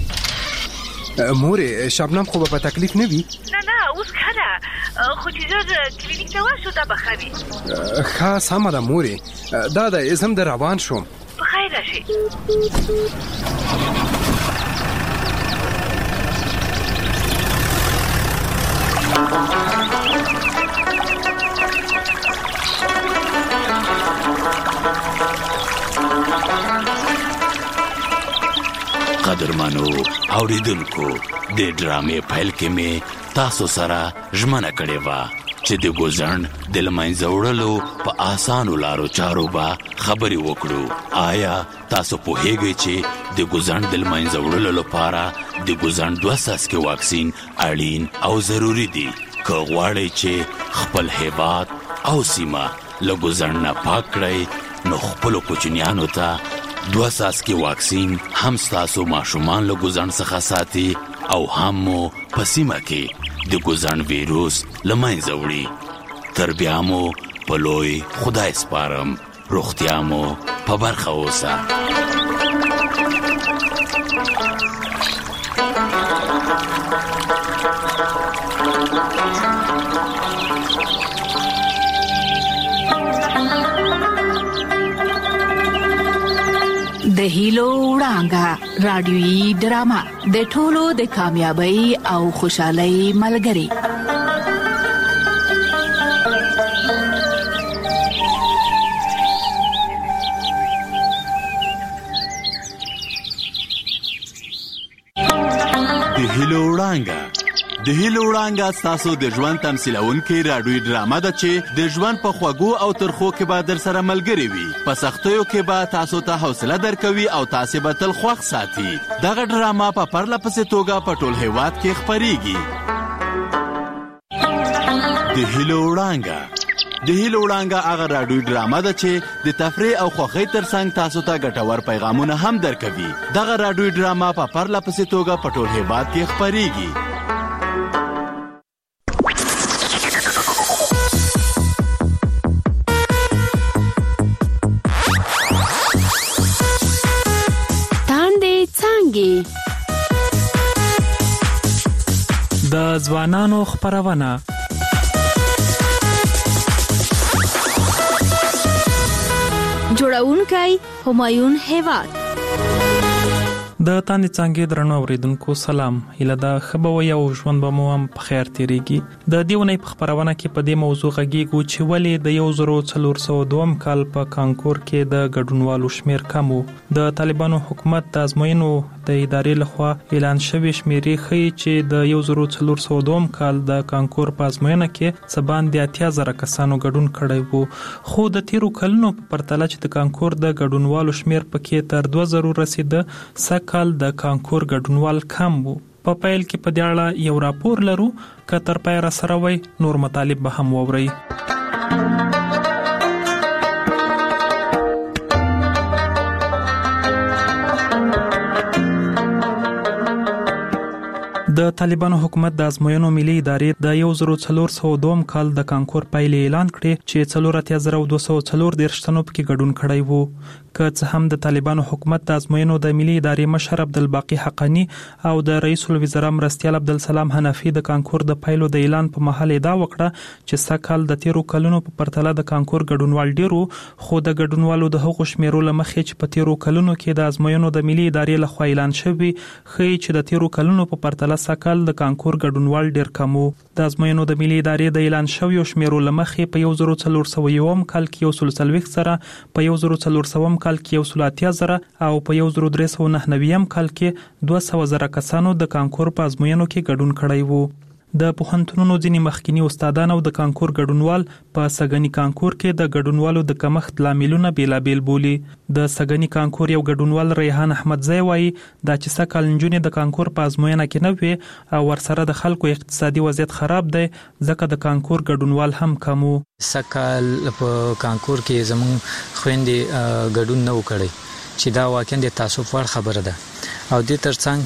S15: مورې شبنم خو به په تکلیف نه وي؟
S18: نه نه اوس ښه ده، خو چې ژر کلینیک ته ورشو دا به ښه وي.
S15: ښه سمه ده مورې، دا دی زه هم د روان شوم.
S18: په خیر راشئ.
S3: قدرمنو اوریدونکو، د ډرامې پیل کې مې تاسو سره ژمنه کړې وه چې د ګوزڼ د له منځه وړلو په اسانو لارو چارو به خبرې وکړو. آیا تاسو پوهیږئ چې د ګوزڼ د له منځه وړلو لپاره د ګوزڼ دوه څاڅکي واکسین اړین او ضروري دي؟ که غواړئ چې خپل هیواد او سیمه له ګوزڼ نه پاک کړئ، نو خپلو کوچنیانو ته دوه څاڅکي واکسین هم ستاسو ماشومان له ګوزڼ څخه ساتي او هم مو په سیمه کې د ګوزڼ ویروس له منځه وړي. تر بیا مو په لوی خدای سپارم، روغتیا مو په برخه اوسه.
S2: د هیلو وړانګه رادیویي ډرامه د ټولو د کامیابی او خوشحالۍ ملګری.
S3: د هیلو وړانګه د هیلو وړانګه ستاسو د ژوند تمثیلونکې راډیویي ډرامه ده چې د ژوند په خوږو او ترخو کې به در سره ملګرې وي. په سختیو کې به تاسو ته حوصله درکوي او تاسې به تل خوښ ساتي. دغه ډرامه په پرله پسې توګه په ټول هیواد کې خپریږي. د هیلو وړانګه د هیلو وړانګه هغه راډیویي ډرامه ده چې د تفریح او خوښۍ ترڅنګ تاسو ته ګټور پیغامونه هم درکوي. دغه راډیویي ډرامه په پرله پسې توګه په ټول هیواد کې خپریږي.
S10: کوي.
S19: د ځوانانو خبرونه
S10: جوړونکی همایون هیواد.
S19: د تاندې څنګه درنو اوریدونکو سلام. اله دا خبروي او ژوند به مو هم په خیر تیریږي. د دیونې په خبرونه کې په دې موضوع غږیږو چې ولې د یو زرو څلور سوه دوه کال په کانکور کې د ګډونوالو شمیر کم و. د طالبانو حکومت د ازموینو د ادارې لخوا اعلان شوی شمیرې ښیي چې د یو زرو څلور سوه دوه کال د کانکور په ازموینه کې څه باندې اتیا زره کسانو ګډون کړی وو، خو د تیرو کلونو په پرتله چې د کانکور د ګډونوالو شمیر پکې تر دوه زرو رسیده، سکهال د کانکور ګډونوال کم وو. په پیل کې په دې اړه یو راپور لرو، که تر پای را سره وي نور مطالب به هم واورئ. د طالبانو حکومت د ازموینو ملي ادارې د یو زرو څلور سوه دوه کال د کانکور پایلې اعلان کړې چې څلور اتیا زره دوه سوه څلور دېرش تنو پکې ګډون کړی وو. که څه هم د طالبانو حکومت د ازموینو د ملي ادارې مشر عبدالباقي حقانی او د رئیس الوزرا مرستیال عبدالسلام حنفي د کانکور د پایلو د اعلان په مهال ادعا وکړه چې سږکال د تیرو کلونو په پرتله د کانکور ګډونوال ډیرو، خو د ګډونوالو د هغو شمیرو له مخې چې په تیرو کلونو کې د ازموینو د ملي ادارې لخوا اعلان شوی ښیي چې د تیرو کلونو په پرتله سږکال د کانکور ګډونوال ډیر کم و. د ازموینو د ملي ادارې د اعلان شویو شمیرو له مخې په یو زرو څلور سوه یوم کال کې یو سل څلوېښت زره، په یو زرو څلور سوم کال کې یو سل اتیا زره او په یو زرو درې سوه نهه نوېم کال کې دوه سوه زره کسانو د کانکور په ازموینو کې ګډون کړی وو. د پوهنتونونو ځینې مخکینی استادان او د کانکور ګډونوال په سږني کانکور کې د ګډونوالو د کمښت لاملونه بیلابیل بولي. د سږني کانکور یو ګډونوال ریحان احمدزی وایي دا چې سږکال نجونې د کانکور په ازموینه کې نه وي او ورسره د خلکو اقتصادي وضعیت خراب دی، ځکه د کانکور ګډونوال هم کم و.
S20: سږکال په کانکور کې زموږ خویندې ګډون نه وکړی چې دا واقعا د تاسف وړ خبره ده، او دې ترڅنګ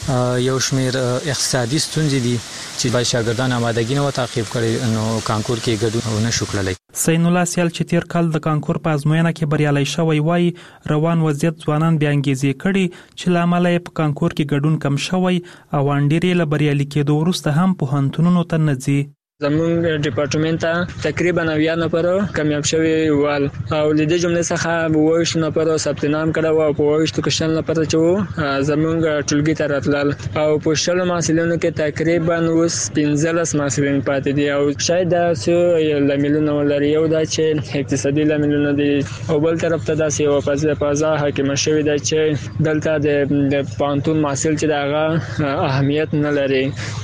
S20: یو شمیر اقتصادي ستونزې دي چې باید شاګردان آمادګي نه و تعقیب کړي، نو کانکور کې ګډون نه شو کړلی.
S19: سین الله سیال چې تیر کال د کانکور په ازموینه کې بریالی شوی وایي روان وضعیت ځوانان بیا انګیزې کړي چې له امله یې په کانکور کې ګډون کم شوی او انډېرې له بریالي کېدو وروسته هم پوهنتونونو ته نه ځي.
S21: زمونږ ډپارټمنټ ته تقریبا اویا نفرو کامیاب شوي ول او له دې جملې څخه اوویشت نفرو ثبت نام کړی و او په اوویشتو کې شل نفر چې وو زمونږ ټولګي ته راتلل او په شلو محصلینو کې تقریبا اوس پنځلس محصلین پاتې دي او شاید دا څه لاملونه ولري. یو دا چې اقتصادي لاملونه دي او بل طرف ته داسې یوه فضا حاکمه شوې ده چې دلته د پوهنتون محصل چې د هغه اهمیت نه لري،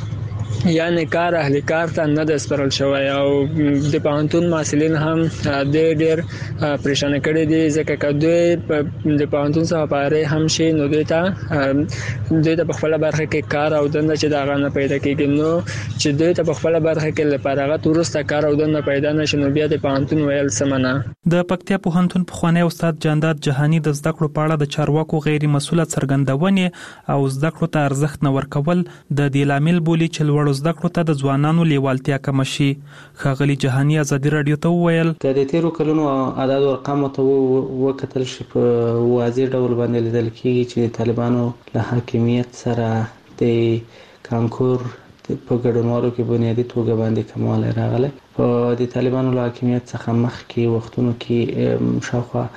S21: یعنی کار اهل کار ته نه د سپارل شوی او د پوهنتون محصلین هم د ډېر پریشانه کړي دي، ځکه که دوی د پوهنتون څخه فارغ هم شي نو دوی ته دوی ته په خپله برخه کې کار او دنده چې د هغه نه پیدا کېږي، نو چې دوی ته په خپله برخه کې له فراغت وروسته کار او دنده پیدا نه شي نو بیا د پوهنتون ویل سمه نه.
S19: د پکتیا پوهنتون پخوانی استاد جانداد جهاني د زده کړو په اړه د چارواکو غیر مسؤله څرګندونې او زده کړو ته ارزښت نه ورکول د دې لامل بولي چې لوړو زده کړو ته د ځوانانو لیوالتیا کم شي. ښاغلي جهاني ازادي راډیو ته وویل
S22: که د تیرو کلونو اعداد او ارقامو ته وکتل شي په واضح ډول باندې لیدل کېږي چې طالبانو له حاکمیت سره د کانکور په ګډونوالو کې بنیادي توګه باندې کموالی راغلی. په د طالبانو له حاکمیت څخه مخکې وختونو کې شاوخوا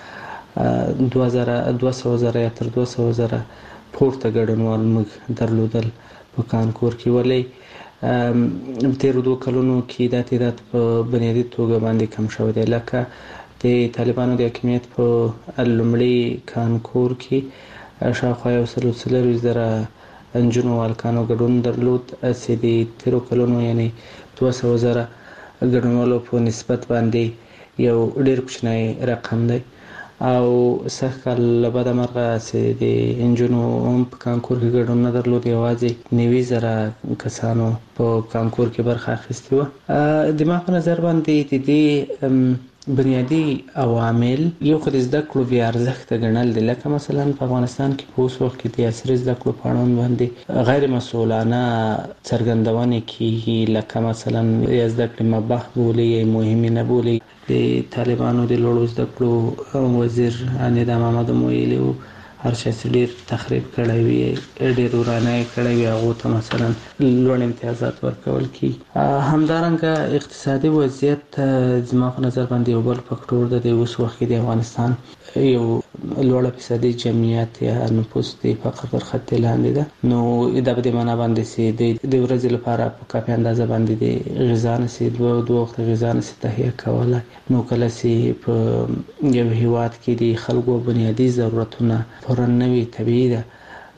S22: دوه سوه زره یا تر دوه سوه زره پورته ګډونوال موږ درلودل په کانکور کې، ولې تیرو دوه کلونو کې دا تعداد په بنیادي توګه باندې کم شوی دی. لکه د طالبانو د حاکمیت په لومړي کانکور کې شاوخوا یو سل څلوېښت زره نجونو هلکانو ګډون درلود، چې د تیرو کلونو یعنی دوه سوه زره ګډونوالو په نسبت باندې یو ډېر کوچنی رقم دی. او سږکال له بده مرغه چې د نجونو هم په کانکور کې ګډون نه درلود، یوازې نوي زره کسانو په کانکور کې برخه اخیستې وه. د ما په نظر باندې د دې بنیادي عوامل یو خو د زده کړو بې ارزښته ګڼل دي، لکه مثلا په افغانستان کې په اوس وخت کې د عصري زده کړو په اړوند باندې غیر مسؤلانه څرګندونې کېږي، لکه مثلا یا زده کړې مباح بولي یا مهمې نه بولي. د طالبانو د لوړو زده کړو وزیر نظام محمد ویلي وو هر شي ډیر تخریب کړی وي، ډیر ورانه کړی وي، هغه ته مثلا لوړ امتیازات ورکول کی. همدارنګه اقتصادي وضعیت زما په نظر باندې یو بل فاکټور د اوس وخت د افغانستان یو لوړ فیصدي جمعیت یا نفوس د فقر پر خط لاندې ده. نو دا به د معنا باندې سي د ورځې لپاره په کافي اندازه باندې د غذا نسي دوه دوه وخت غذا نسي تهیه کولای. نو کله سي په یو هیواد کې د خلکو بنیادی ضرورتونه پوره نه وي، طبیعي ده.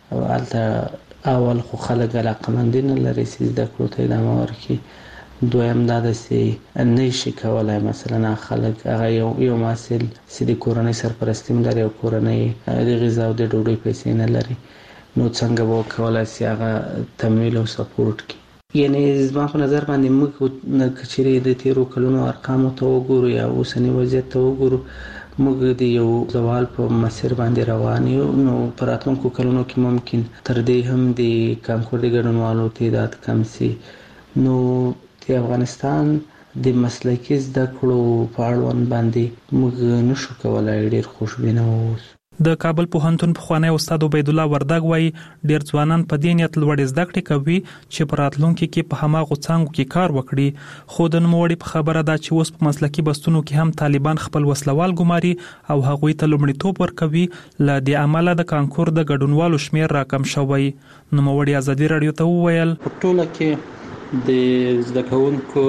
S22: البته اول خو خلک علاقمندي نه لري چې زده کړو ته ادامه ورکړي. دویم دا ده چې نه شي کولای مثلا خلک هغه یو یو محصل چې د کورنۍ سرپرستی لري او کورنۍ د غذا او د ډوډۍ پیسې نه لري، نو څنګه به کولای شي هغه تمویل او سپورټ کړي. یعنی زما په نظر باندې موږ کچېرې د تیرو کلونو ارقامو ته وګورو یا اوسنی وضعیت ته وګورو، موږ د یو زوال په مسیر باندې روان یو. نو په راتلونکو کلونو کې ممکن تر دې هم د کانکور د ګډونوالو تعداد کم شي. نو د افغانستان د مسلکي زده کړو په اړوند باندې موږ نشو کولای ډیر خوشبینه اوسو.
S19: د کابل پوهنتون پخوانی استاد عبید الله وردګ وایي ډیر ځوانان په دې نیت لوړ زده کړې کوي چې په راتلونکي کې په هماغو څانګو کې کار وکړي. خو د نوموړي په خبره ده چې اوس په مسلکي بستونو کې هم طالبان خپل وسلوال ګماري او هغوی ته لومړیتوب ورکوي. له دې امله د کانکور د ګډونوالو شمیر راکم شوی. نوموړي ازادي راډیو ته وویل
S22: په ټوله کې د زده کوونکو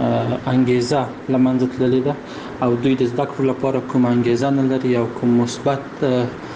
S22: انګیزه لمنځه تللې ده او دوی د زده کړو لپاره کوم انګیزه نه لري او کوم مثبت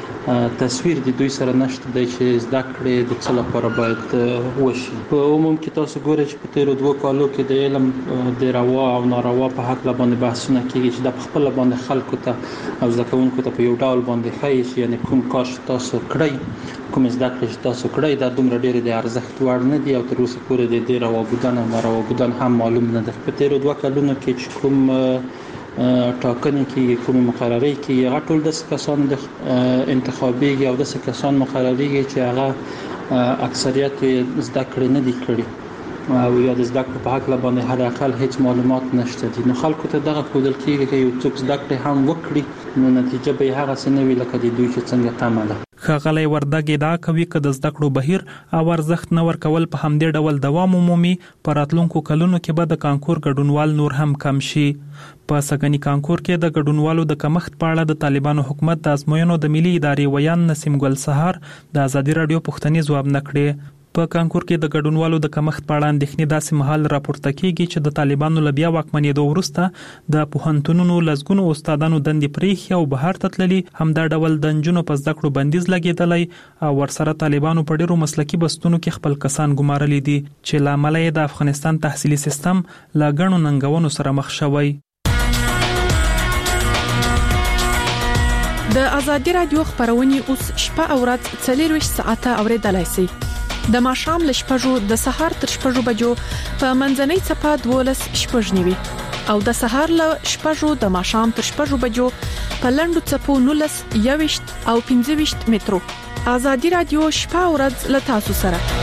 S22: تصویر د دوی سره نشته دی چې زده کړې د څه لپاره باید وشي. په عموم کې تاسو ګورئ چې په تیرو دوه کالو کې د علم د روا او ناروا په حق باندې بحثونه کیږي چې د خپل باندې خلکو ته او زده کوونکو ته په یو ډول باندې ښایي چې یعنی کوم کار تاسو کړئ، کوم زده کړې تاسو کړئ دا دومره ډېر د ارزښت وړ نه دي او تر اوسه پورې د دې روا بودن او ناروا بودن هم معلوم نه ده. په تیرو دوه کلونو کې چې کوم ټاکنې کې کوم مقرري کې هغه ټول د کسان د انتخابي او د کسان مقرري چې هغه اکثریت زده کړې نه دي کړې او یا د زده کړې په حق باندې حد اقل هیڅ معلومات نشته دي. نو خلکو ته دغه کودل کېږي چې یو څوک زده کړې هم وکړي نو نتیجه به هغه څه نه وي لکه د دوی چې څنګه تمه ده.
S19: ښاغلی وردګ ادعا کوي که د زده کړو بهیر او ارزښت نه ورکول په همدې ډول دوام ومومي په راتلونکو کلونو کې به د کانکور ګډونوال نور هم کم شي. په سږني کانکور کې د ګډونوالو د کمښت په اړه د طالبانو حکومت د ازموینو د ملي ادارې ویان نسیم ګل سهار د ازادي راډیو پوښتنې ځواب نه کړې. په کانکور کې د ګډونوالو د کمښت په اړه اندېښنې داسې مهال راپورته کیږي چې د طالبانو له بیا واکمنېدو وروسته د پوهنتونونو لسګونو استادانو دندې پرېښې او بهر ته تللي. همدا ډول د نجونو په زده کړو بندیز لګېدلی او ورسره طالبانو په ډېرو مسلکي بستونو کې خپل کسان ګمارلي دي چې له امله یې د افغانستان تحصیلي سیستم له ګڼو ننګونو سره مخ شوی.
S5: د ازادي راډیو خبرونه اوس شپه او ورځ څلور ویشت ساعته اوریدلای شئ. د ماښام ل شپږو د سهار تر شپږو بجو په منځنۍ صفه دولس شپږ نیوي او د سهار ل شپږو د ماښام تر شپږو بجو په لندو صفو نولس یويشت او پنځه ویشت مترو. ازادي راډیو شپه او ورځ ل تاسو سره.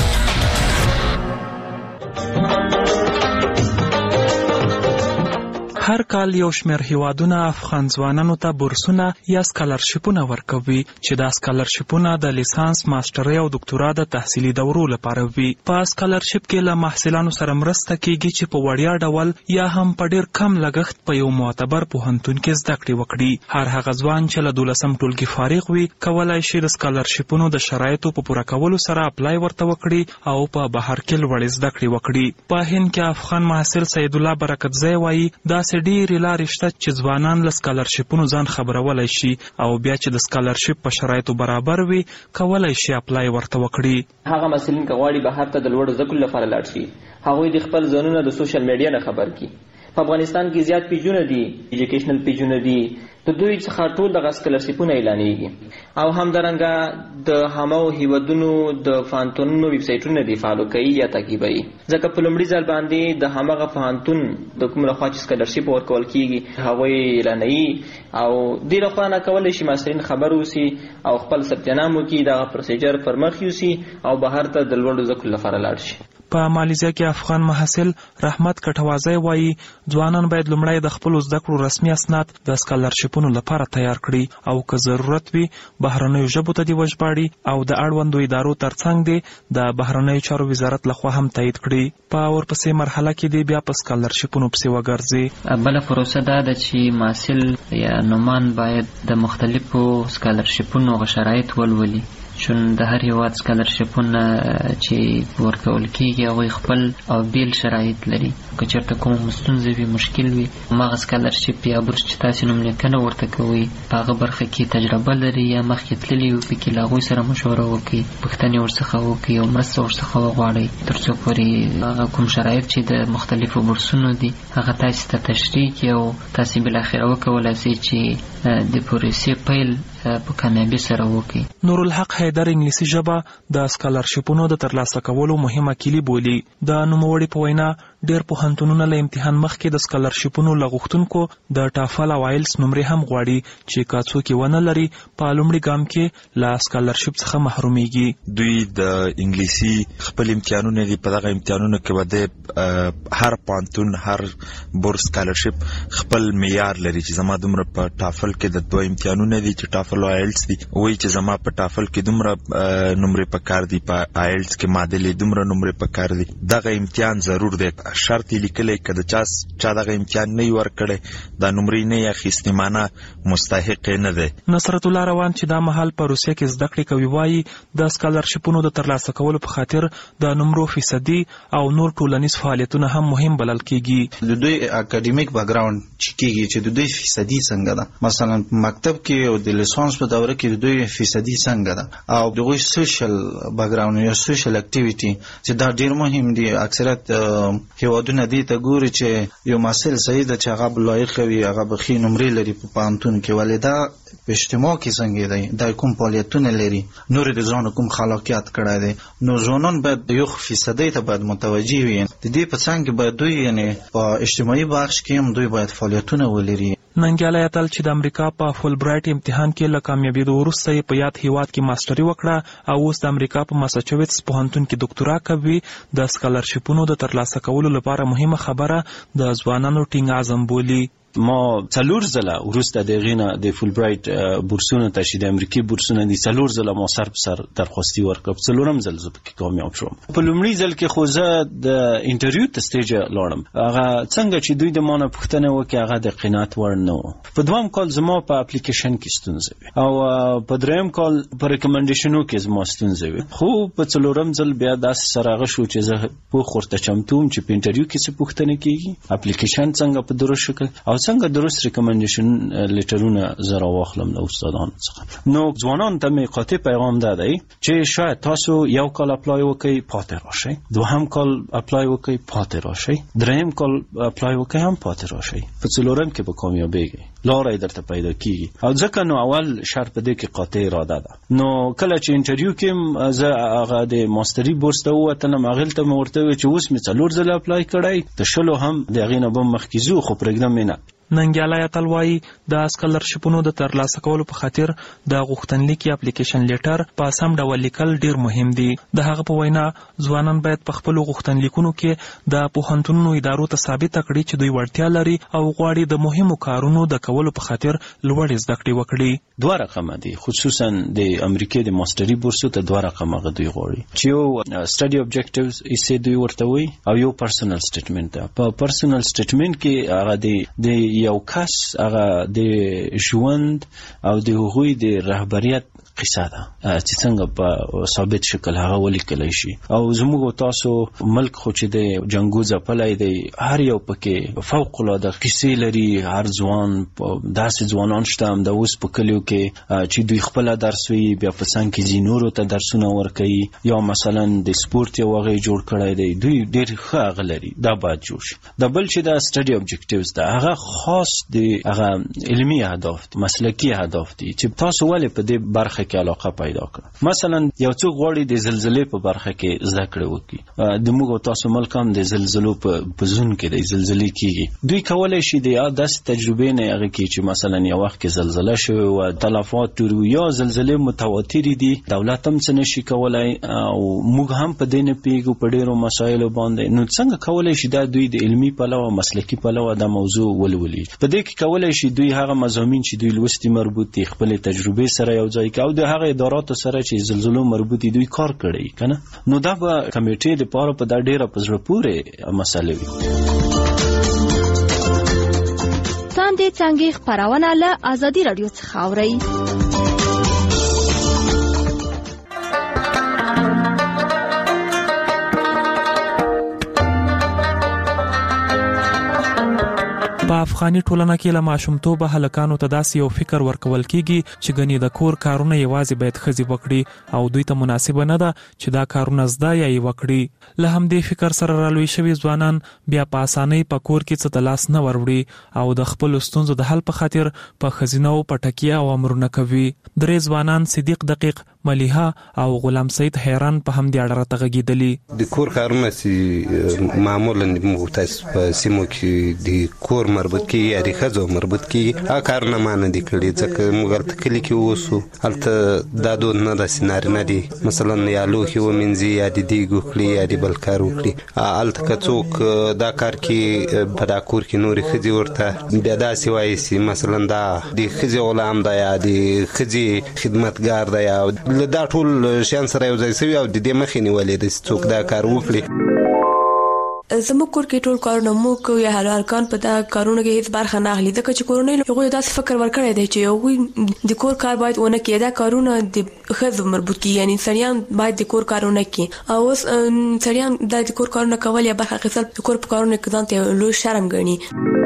S19: هر کال یو شمېر هیوادونه افغان ځوانانو ته بورسونه یا سکالرشیپونه ورکوي چې دا سکالرشیپونه د لیسانس، ماسترۍ او دکتورا د تحصیلي دورو لپاره وي. په سکالرشیپ کې له محصلانو سره مرسته کیږي چې په وړیا ډول یا هم په ډیر کم لګښت په یو معتبر پوهنتون کې زده کړې وکړي. هر هغه ځوان چې له دولسم ټولګي فارغ وي کولای شي د سکالرشیپونو د شرایطو په پوره کولو سره اپلای ورته وکړي او په بهر کې لوړې زده کړې وکړي. په هند کې افغان محصل سید الله برکتزی وایي دا ډېرې لارې شته چې ځوانان له سکالرشیپونو ځان خبرولی شي او بیا چې د سکالرشیپ په شرایطو برابر وي کولی شي اپلای ورته وکړي.
S8: هغه محصلین که غواړي بهر ته د لوړو زده کړو لپاره لاړ شي هغوی د خپل ځانونه د سوشل میډیا نه خبر کړي. په افغانستان کې زیات پیجونه دي، ایجوکیشنل پیجونه دي، د دوی څخه ټول دغه سکالرشیپونه اعلانېږي او همدارنګه د هماغو هیوادونو د پوهنتونونو ویب سایټونه دي فالو کوي یا تعقیبوي. ځکه په لومړي ځل باندې د هماغه پوهنتون د کوم لخوا چې سکالرشیپ ورکول کیږي هغوی اعلانوي او دې لخوا نه کولی شي محصلین خبر اوسي او خپل ثبت نام وکړي، دغه پروسیجر پر مخ یوسي او بهر ته د لوړو زده کړو لپاره لاړ شي.
S19: په مالیزیا کې افغان محصل رحمت کټوازی وایي ځوانان باید لومړی د خپل زده کړو رسمي اسناد د سکالرشیپونو لپاره تیار کړي او که ضرورت وي بهرنیو ژبو ته دې وژباړي او د اړوندو ادارو ترڅنګ دې د بهرنیو چارو وزارت لخوا هم تایید کړي. په ورپسې مرحله کې دې بیا په سکالرشیپونو پسې وګرځي.
S4: بله پروسه دا ده چې محصل یا نومان باید د مختلفو سکالرشیپونو شرایط ولولي، چون د هر هیواد سکالرشیپونه چې ورکول کېږي هغوی خپل او بیل شرایط لري. که چېرته کوم ستونزه وي، مشکل وي، هماغه سکالرشیپ یا بورس چې تاسې نوملیکنه ورته کوئ په هغه برخه کې تجربه لري یا مخکې تللي وي، پکې له هغوی سره مشوره وکړئ، پوښتنې ورڅخه وکړئ او مرسته ورڅخه وغواړئ تر څو پورې هغه کوم شرایط چې د مختلفو بورسونو دي هغه تاسې ته تشریح کړي او تاسې بالاخره وکولی سئ چې د پروسې پیل په کامیابی سره وکړي.
S19: نورالحق حیدر انګلیسي ژبه د سکالرشیپونو د ترلاسه کولو مهمه کلی بولي. د نوموړي په وینا ډېر پوهنتونونه له امتحان مخکې د سکالرشیپونو له غوښتونکو د ټافل او آیلس نمرې هم غواړي چې که څوک یې ونه لري په لومړي ګام کې له سکالرشیپ څخه محرومیږي.
S12: دوی د انګلیسي خپل امتحانونه دي، په دغه امتحانونو کې به د هر پوهنتون هر بورس سکالرشیپ خپل معیار لري چې زما دومره په ټافل کې د دوه امتحانونه دي چې ټافل او آیلس دي، وایي چې زما په ټافل کې دومره نمرې پکار دي، په آیلس کې معادلې دومره نمرې پکار دي. دغه امتحان ضرور دی، شرط یې لیکلی که د چا چا دغه امتحان نه وي ورکړی دا نمرې نه یې اخیستې معنه مستحق یې نه دی.
S19: نصرت الله روان چې دا مهال په روسیه کې زده کړې کوي وایي د سکالرشیپونو د ترلاسه کولو په خاطر د نمرو فیصدي او نور ټولنیز فعالیتونه هم مهم بلل کېږي.
S23: د دوی اکاډمیک بیکګراوند چې کېږي چې د دوی فیصدي څنګه ده، مثلا په مکتب کې او د لیسانس په دوره کې د دوی فیصدي څنګه ده، او دغوی سوشل بیکګراوند یا سوشل اکټیویټي چې دا ډېر مهم دي. اکثریت هیوادونه دې ته ګوري چې یو محصل صحیح ده چې هغه لایق وي، هغه به ښې نمرې لري په پوهنتون کې، ولې دا په اجتماع کې څنګه دی، دا کوم فعالیتونه لري، نور د ځان کوم خلاقیت کړی دی. نو ځوانان باید یو فیصدي ته باید متوجه وي. د دې په څنګ کې باید دوی یعنی په اجتماعي بخش کې هم دوی باید فعالیتونه ولري.
S19: ننګیالی اتل چې د امریکا په فول برایټ امتحان کې له کامیابېدو وروسته یې په یاد هیواد کې ماسټري وکړه او اوس د امریکا په ماساچوټس پوهنتون کې ډاکټورا کوي. د سکالرشیپونو د ترلاسه کولو لپاره مهمه خبره د ځوانانو ټینګ عزم بولي.
S24: ما څلور ځله وروسته د هغې نه د فول برایټ بورسونه ته چې د امریکې بورسونه دي څلور ځله ما سر په سر درخواستي ورکړه، په څلورم ځل زه پکې کامیاب شوم. په لومړي ځل کې خو زه د انټرویو ته سټیجه لاړم، هغه څنګه چې دوی د ما نه پوښتنه وکړي هغه د قناعت وړ نه و. په دویم کال زما په اپلیکیشن کې ستونزه وي او په دریم کال په ریکمنډیشنو کې زما ستونزه وي، خو په څلورم ځل بیا داسې سره هغه شو چې زه پوخ ورته چمتو وم چې په انټرویو کې څه پوښتنه کېږي، اپلیکیشن څنګه په درست شکل او څنګه درست ریکمنډیشن لیټرونه زه راواخلم له استادانو څخه. نو ځوانانو ته مې قاطع پیغام دا دی چې شاید تاسو یو کال اپلای وکړئ پاتې راشئ، دوهم کال اپلای وکړئ پاتې راشئ، دریم کال اپلای وکړئ هم پاتې راشئ، په څلورم کې به کامیابیږئ، لاره یې درته پیدا کېږي. او ځکه نو اول شرط په دې کې قاطع اراده ده. نو کله چې انټرویو کې زه هغه د ماستري بورس ته ووتلم، هغې ته مې ورته وویل چې اوس مې څلور ځله اپلای کړی، د شلو هم د هغې نه به مخکې ځو، خو پرېږدم یې نه.
S19: ننګیالی اتل وایي د سکالرشیپونو د ترلاسه کولو په خاطر د غوښتنلیک یا اپلیکیشن لیټر په سم ډول لیکل ډیر مهم دي. د هغه په وینا ځوانان باید په خپلو غوښتنلیکونو کې د پوهنتونونو ادارو ته ثابته کړي چې دوی وړتیا لري او غواړي د مهمو کارونو د کولو په خاطر لوړې زده کړې وکړي.
S24: دوه رقمه دي، خصوصا د امریکې د ماستري بورسو ته دوه رقمه دوی غواړي چې یو سټډي اوبجیکټیوز یې دوی ورته وایي او یو پرسنل سټیټمنټ ده. په پرسنل سټیټمنټ کې هغه د یو کس هغه د ژوند او د هغوی د رهبریت قصه ده چې څنګه په ثابت شکل هغه ولیکلی شي. او زموږ تاسو ملک خو چې د جنګو ځپلی دی، هر یو پکې فوق العاده قصې لري. هر ځوان داسې ځوانان شته هم د اوس په کلیو کې چې دوی خپله درس وي، بیا په څنګ کې ځي نورو ته درسونه ورکوي، یا مثلا د سپورت یو هغه جوړ کړی دی، دوی ډېر ښه هغه لري، دا باید جوړ شي. د بل چې دا سټډي اوبجیکټیوز ده هغه خاص د هغه علمي اهداف دي، مسلکي اهداف دي چې تاسو ولې په دې برخه برخه کې علاقه پیدا کړه. مثلا یو څوک غواړي د زلزلې په برخه کې زده کړه وکړي، د موږ او تاسو ملک هم د زلزلو په زون کې د زلزلې کیږي، دوی کولای شي د داسې تجربې نه هغه کې چې مثلا یو وخت کې زلزلہ شوه او تلفات ټول یا زلزلې متواتر دي، دولت هم څه نشي کولای او موږ هم په دې نه پیګو په ډیرو مسایلو باندې. نو څنګه کولای شي دا دوی د علمي پلوه مسلکی پلوه دا موضوع ولولي؟ په دې کې کولای شي دوی هغه مضامین چې دوی لوستي مربوط دي خپل تجربې سره یو ځای کوي او د هغه اداراتو سره چې زلزلو مربوط دي دوی کار کړي کنه. نو دا به کمیټې د پاره په دا ډیره پزړه پورې مسله وي.
S1: څنګه څنګه خبرونه له ازادي رادیو څخه اوري.
S19: په افغاني ټولنه کې له ماشومتوبه هلکانو ته داسې یو فکر ورکول کیږي چې ګنې د کور کارونه یوازې باید ښځې وکړي او دوی ته مناسبه نه ده چې دا کارونه زده یا یې وکړي. له همدې فکر سره رالوی شوي ځوانان بیا په اسانۍ په کور کې څه ته لاس نه وروړي او د خپلو ستونزو د حل په خاطر په ښځینه‌و په ټکیه او امرونه کوي. درې ځوانان صدیق دقیق، ملیحه او غلام سید حیران په همدې اړه راته غږېدلي.
S7: د کور کارونه چې معمولا موږ تاسو په سیمو کې د کور مربوط کیږي یا د ښځو مربوط کیږي، هغه کارونه ما نه دي کړي ځکه موږ هلته کلي کې اوسو، هلته دا دود نه داسې نارینه دي مثلا یا لوښي ومینځي یا د دیګ وکړي یا د بل کار وکړي. هلته که څوک دا کار کې په دا کور کې نورې ښځې ورته بیا داسې وایي چې مثلا دا د ښځې غلام ده یا د ښځې خدمتګار ده یا له دا ټول شیان سره یو ځای شوي او د دې مخې نیولې ده چې څوک دا کار وکړي.
S9: زموږ کور کې ټول کارونه موږ یا هلکان په دا کارونه کې هیڅ برخه نه اخلي ځکه چې کورنۍ هغوی داسې فکر ورکړی دی چې هغوی د کور کار باید ونه کړي، دا کارونه د ښځو مربوط کیږي، یعنی سړیان باید د کور کارونه کړي او اوس سړیان د کور کارونه کول یا برخه اخیستل د کور په کارونه کې ځان ته لوی شرم ګڼي.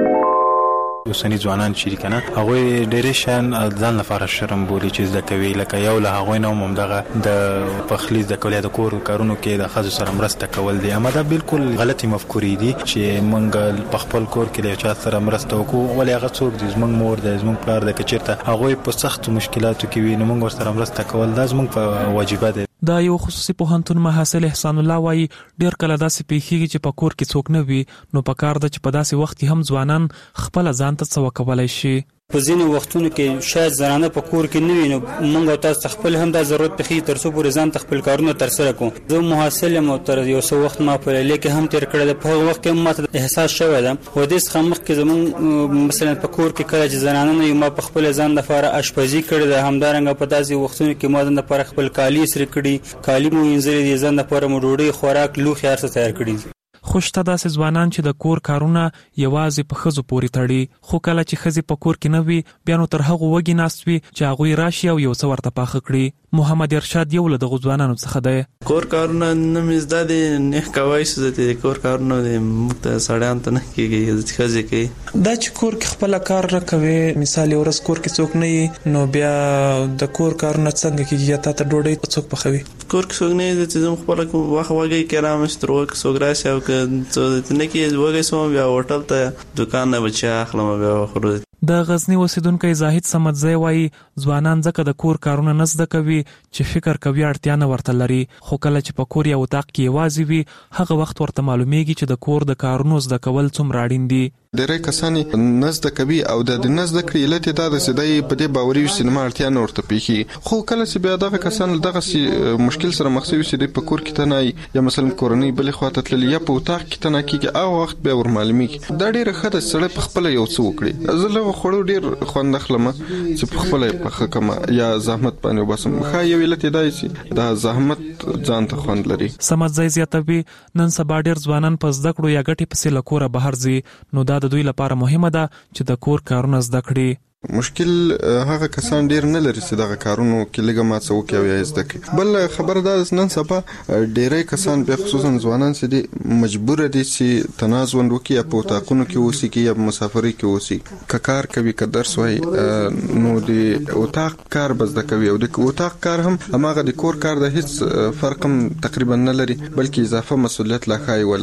S13: اوسنی ځوانان چې کنه هغوی ډېرې شیان ځان لپاره شرم بولي چې زده کوي، لکه یو له هغوی نه هم دغه د پخلي زده کول یا د کور کارونو کې د ښځو سره مرسته کول دي. اما دا بالکل غلطي مفکورې دي چې موږ په خپل کور کې له چا سره مرسته وکړو، ولې هغه څوک دي زموږ مور ده زموږ پلار ده، که چېرته هغوی په سختو مشکلاتو کې وي نو موږ ورسره مرسته کول دا زموږ په واجبه ده.
S19: دا یو خصوصي پوهنتون محصل احسان الله وایي ډېر کله داسې پیښیږي چې په کور کې څوک نه وي نو په کار ده چې په داسې وخت کې هم ځوانان خپله ځان ته څه وکولی شي.
S25: په ځینو وختونو کې شاید زنانه په کور کې نه وي نو موږ او تاسو خپل هم دا ضرورت پېښېږي تر څو پورې ځان ته خپل کارونه ترسره کړو. زه محصل یم او تر یو څه وخت ما په لیلیه کې هم تېر کړی ده، په هغه وخت کې هم ماته احساس شوی ده و دې څخه مخکې زموږ مثلا په کور کې کله چې زنانه نه وي ما په خپل ځان لپاره اشپزي کړې ده، همدارنګه په داسې وختونو کې ما ځان لپاره خپل کالي استری کړي، کالي مو وینځلي دي، ځان لپاره مو ډوډۍ خوراک لوښي هر څه تیار کړي دي.
S19: خو شته داسې ځوانان چې د کور کارونه یوازې په ښځو پورې تړي، خو کله چې ښځې په کور کې نه وي بیا نو تر هغو وږي ناست وي چې هغوی راشي او یو څه ورته پاخه کړي. محمد ارشاد یو له دغو ځوانانو څخه دی.
S26: کور کارونه نه مې زده دي، نه کوای شو زه د کور کارونه موږ ته سړیانو ته نه کېږي، ښځې کوي.
S27: دا چې کور کې خپله کار نه کوې، مثال یو ورځ کور کې څوک نه وي نو بیا د کور کارونه څنګه کېږي یا تا ته ډوډۍ څوک پخوي؟
S26: کور کې څوک نه وي چې زه خپله وخت وږی کې رامشت تر وخت څوک راشي او که څه نه کېږي وږی شوم بیا هوټل ته دوکان نه به چای اخلم بیا خورو.
S19: د غزنی اوسیدونکی زاهد صمدزی وایي ځوانان ځکه د کور کارونه نه زده کوي چې فکر کوي اړتیا نه ورته لري، خو کله چې په کور یا اتاق کې یوازې وي هغه وخت ورته معلومیږي چې د کور د کارونو زده کول څومره اړین دي.
S28: ډېری کسان نه زده کوي او د نه زده کړې علت یې دا ده چې دی په دې باوري وي چې زما اړتیا نه ورته پېښېږي، خو کله چې بیا دغه کسان له دغسې مشکل سره مخ شوي چې دی په کور کې تنایي یا مثلا کورنۍ بلې خوا ته تللي یا په اتاق کې تنه کېږي هغه وخت بیا ور معلومیږي. دا ډېره ښه ده چې سړی په خپله یو څه وکړي. زه له هغو خوړو ډېر خوند اخلم چې په خپله یې پخه کړم یا زحمت باندې وباسم. ښه یو علت یې دا چې دا زحمت ځان ته خوند لري.
S19: صمدزی زیاتوي نن سبا ډېر ځوانان په زده کړو یا ګټې پسې له کوره بهر ځي، نو دا د دوی لپاره مهمه ده چې د کور کارونه زده کړي.
S28: مشکل هغه کسان ډیر نه لري چې دغه کارونو کې لږه ما څه وکړي او یا زده کړي. بل خبره دا ده نن سبا ډیری کسان بیا خصوصا ځوانان چې دي مجبور دي چې تنازل وکړي یا په اتاقونو کې اوسي کې یا په مسافرۍ کې اوسي، که کار کوي که درس وایي نو د اتاق کار به زده کوي او د اتاق کار هم هماغه د کور کار د هیڅ فرق هم تقریبا نه لري بلکې اضافه مسؤلیت لا ښایي ولري.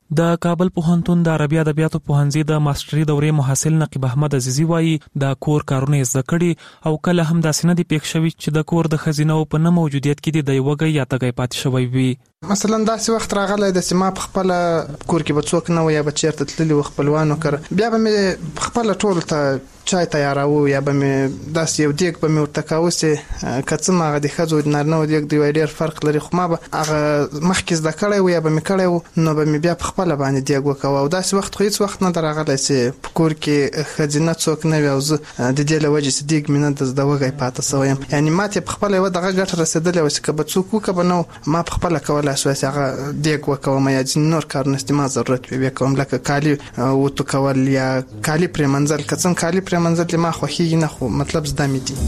S19: د کابل پوهنتون د عربي ادبیاتو پوهنځي د ماستري دورې محصل نقیب احمد عزیزي وایي د کور کارونه زده کړي او کله هم داسې نه دي پېښ شوي چې د کور د ښځینو په نه موجودیت کې د یوه یا تګی پاتې شوی وي.
S2: مثلا داسې وخت راغلی د سیما په خپل کور کې به څوک نه و یا به چیرته تللی و خپلوانو کړ بیا به مې خپل ټول ته چای تیاراو یا به مې داسې یو دیګ به مې ورته کاوه چې که څه هغه د ښځو د نارینهو دیګ دی ډېر فرق لري خو ما به هغه مخکې زده کړی و یا به مې کړی و نو به مې بیا په خپله باندې دیګ وکوه او داسې وخت خو هېڅ وخت نه ده راغلی چې په کور کې ښځینه څوک نه وي او زه د دې له وجې چې دیګ مې نه د زده وږی پاته سوی یم یعنې ما ته یې په خپله یوه دغه ګټه رسېدلې وه چې که به څوک وکړه به نه ما په خپله کولی شوی چې هغه دیګ وکوم یا ځینې نور کارونه چې ما ضرورت وي بیا کوم لکه کالي وتو کول یا کالي پرېمنځل که څه کالي پرېمنځل ما خوښېږي نه خو مطلب زده مې دي.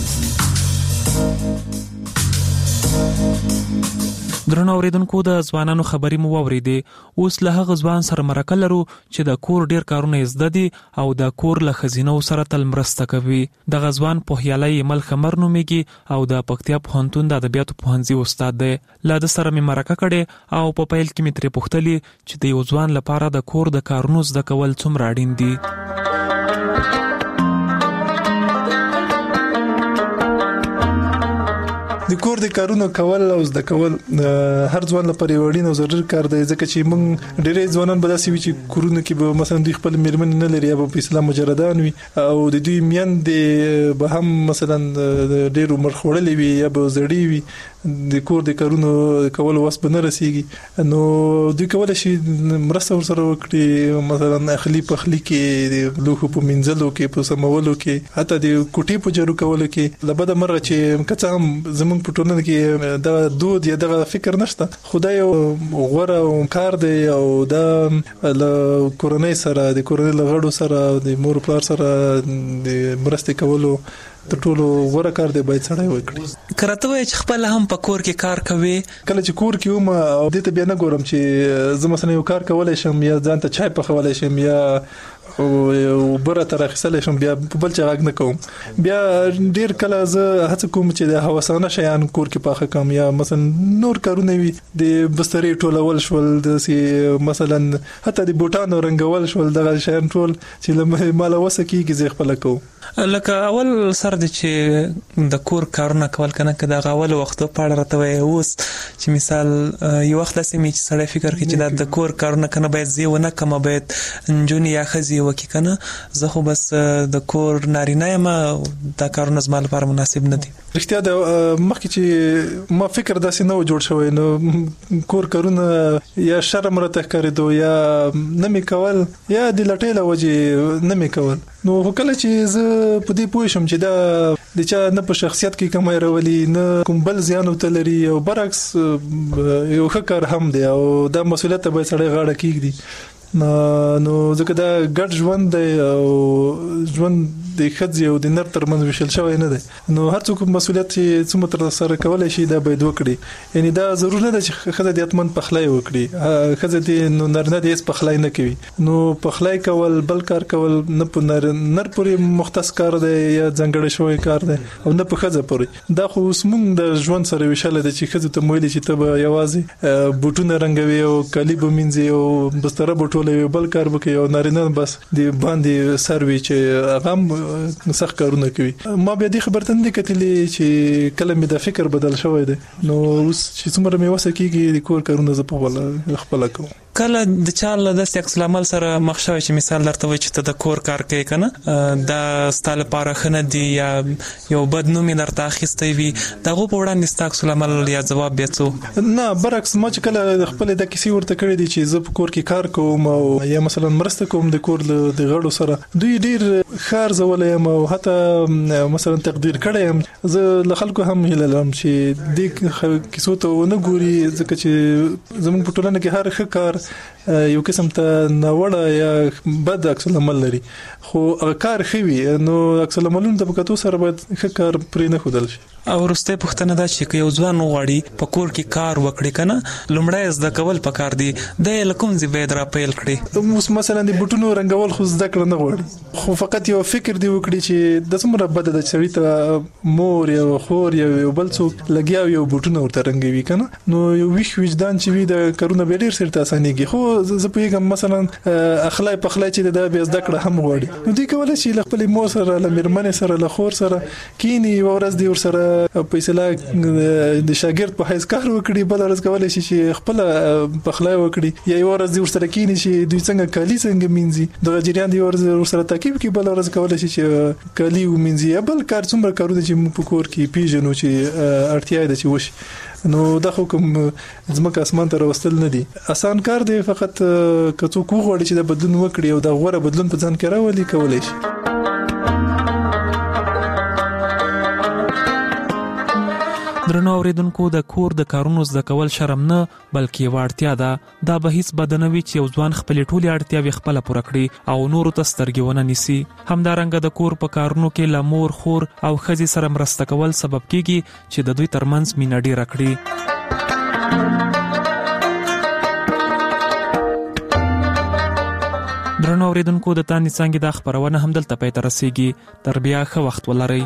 S19: درنو اوریدونکو د ځوانانو خبرې مو واورېدې. اوس له هغه ځوان سره مرکه لرو چې د کور ډیر کارونه زده دي او د کور له ښځینو سره تل مرسته کوي. دغه ځوان پوهیالی مل خمر نومیږي او د پکتیا پوهنتون د ادبیاتو پوهنځي استاد دی. له ده سره مې مرکه کړې او په پیل کې مې ترې پوښتلې چې د یو ځوان لپاره د کور د کارونو زده کول څومره اړین دي.
S6: د کور د کارونو کول او زده کول هر ځوان لپاره یو اړین او ضروري کار دی ځکه چې موږ ډېری ځوانان به داسې وي چې کورونه کې به مثلا دوی خپل میرمنې نه لري یا به په اسلام مجردان وي او د دوی میندې به هم مثلا ډېر عمر خوړلې وي یا به زړې وي د کور د کارونو کول وس به نه رسیږي نو دوی کولای شي مرسته ورسره وکړي مثلا اخلي پخلي کې د لوښو په مینځلو کې په سمولو کې حتی د کوټې په جارو کولو کې لبد مرغه چې کڅ هم زموږ په ټولنه کې دا دود یا دا فکر نشته خدای یو غوړه کار دی او دا له کورنۍ سره د کورنۍ لغړو سره د مور پلار سره د مرسته کولو ته ټولو غوړه کار دی باید سړی وکړي.
S27: کرته وای چې خپل هم په کور کې کار کوي
S6: کله چې کور کې وم او دې ته بیا نه ګورم چې زه مثلا یو کار کولای شم یا ځان ته چای پخولای شم یا او بره تر اخیستل شم بیا په بل ځای نه کوم بیا ډیر کله زه هڅه کوم چې د هوسانه شیان کور کې پاخه کوم یا مثلا نور کارونه وي د بسترې ټولول شول د مثلا حتی د بوټانو رنګول شول دغه شیان ټول چې مال وسه کیږي زه خپل کوم.
S27: لکه اول سر د چې د کور کارونه کول کنه که د اول وخت په اړه راته وای اوس چې مثال یو وخت لسه می چې سړی فکر کوي چې د کور کارونه کنه باید زی ونه کوم باید جونی یا خزي وکي کنه زه خو بس د کور نارینه یم دا کارونه زما لپاره مناسب نه دي.
S6: رښتیا د مخکې چې ما فکر داسې نه جوړ شوی نو کور کارونه یا شرم راته ښکارېدو یا نه می کول یا د لټۍ له وجې نه می کول نو کله چې زه په دې پوه شم چې دا د چا نه په شخصیت کې کمای راولي نه کوم بل زیان وته لري او برعکس یو ښه کار هم دی او دا مسؤلیت به سړی غاړه کېږدي نو ځکه دا ګډ ژوند دی او ژوند د ښځې او د نر ترمنځ ویشل شوی نه دی نو هر څوک مسؤلیت چې څومره تر سره کولای شي دا باید وکړي یعنی دا ضرور نه ده چې ښځه د اتمن پخلی وکړي ښځه د نو نارینه د هیڅ پخلی نه کوي نو پخلی کول بل کار کول نه په نر نر پورې مختص کار دی یا ځانګړی شوی کار دی او نه په ښځه پورې دا خو اوس موږ د ژوند سره ویشل دي چې ښځه ته ویلي چې ته به یوازې بوټونه رنګوي او کالي به مینځي او بستره به ټولوي بل کار به کوي او نارینه بس د باندې سروي چې هغه سخت کارونه کوي. ما بیا دې خبرته نه کتلې چې کله مې د فکر بدل شوی دی نو اوس چې څومره مې وسه کیږي د کور کارونه زه په خپل خپل کوم.
S27: کله د چاله د عکس العمل سره مخ شوی چې مثال درته وای چې ته د کور کار کوي کنه دا ستاله لپاره خنه دی یا یو بد نوم درته اخیستی وي دغه په وړاندې ست عکس العمل یا جواب بیاڅو
S6: نه برعکس ما چې کله خپل د کیسې ورته کړی دی چې زه په کور کې کار کوم او یا مثلا مرسته کوم د کور د غړو سره دوی ډیر خار زولې او حتی مثلا تقدیر کړم زه له خلکو هم هیله لرم چې دې کیسو ته ونه ګوري ځکه چې زموږ په ټولنه کې هر ښه کار یو قسم ته ناوړه یا بد عکس العمل لري خو کار خوي نو عکس العملونه د پکاتو سره باید ښه کار پرې نه خدل شي.
S27: او ورسته پښتنه دا چې یو ځوان غواړي په کور کې کار وکړي کنه لومړی زده کول پکار دي د لکم زی باید را پیل کړي.
S6: مثلا د بوټونو رنگول خو زده کړه نه غواړي خو فقط یو فکر دی وکړي چې د څومره بد د چوي ته مور یا خور یا بل څوک لګیا یو بوټونو ورته رنگوي کنه نو یو ویښ وجدان چې وي د کارونه به ډیر سره اسانيږي. خو زه پوهیږم مثلا اخلاق په اخلاق چې د بیا زده کړه هم غواړي نو دوی کولای شي خپل مور سره له میرمن سره له خور سره کینی ورځ دی ور سره په اصطلاح د شاګرد په حیث کار وکړي بل ورځ کولای شي چې خپل بخلای وکړي یا ورځ دی ور سره کینی شي دوی څنګه کالی څنګه مینځي د جریان دی ور سره ترکیب کې بل ورځ کولای شي چې کالی ومینځي بل کار څومره کارونه چې موږ په کور کې پیژنو چې اړتیا ده چې وشي نو دا خو کوم ځمکه اسمان ته راوستل نه دي آسان کار دی فقط کڅو کو غوړي چې د بدلون وکړي او د غوړه بدلون په ځان کې راولي کولای شي.
S19: درنو اوریدونکو د کور د کارونو زده کول شرم نه بلکې واړتیا ده دا به هیڅ بدنوي چې یو ځوان خپل ټولي اړتیاوي خپل پوره کړي او نور ته سترګونه نیسي. همدارنګه د کور په کارونو کې لمور خور او خزي سره مرسته کول سبب کیږي چې د دوی ترمنځ مینه ډیره کړي. درنو اوریدونکو د تانی څنګه د خبرونه هم دلته پای ته رسیږي. تر بیا ښه وخت ولرئ.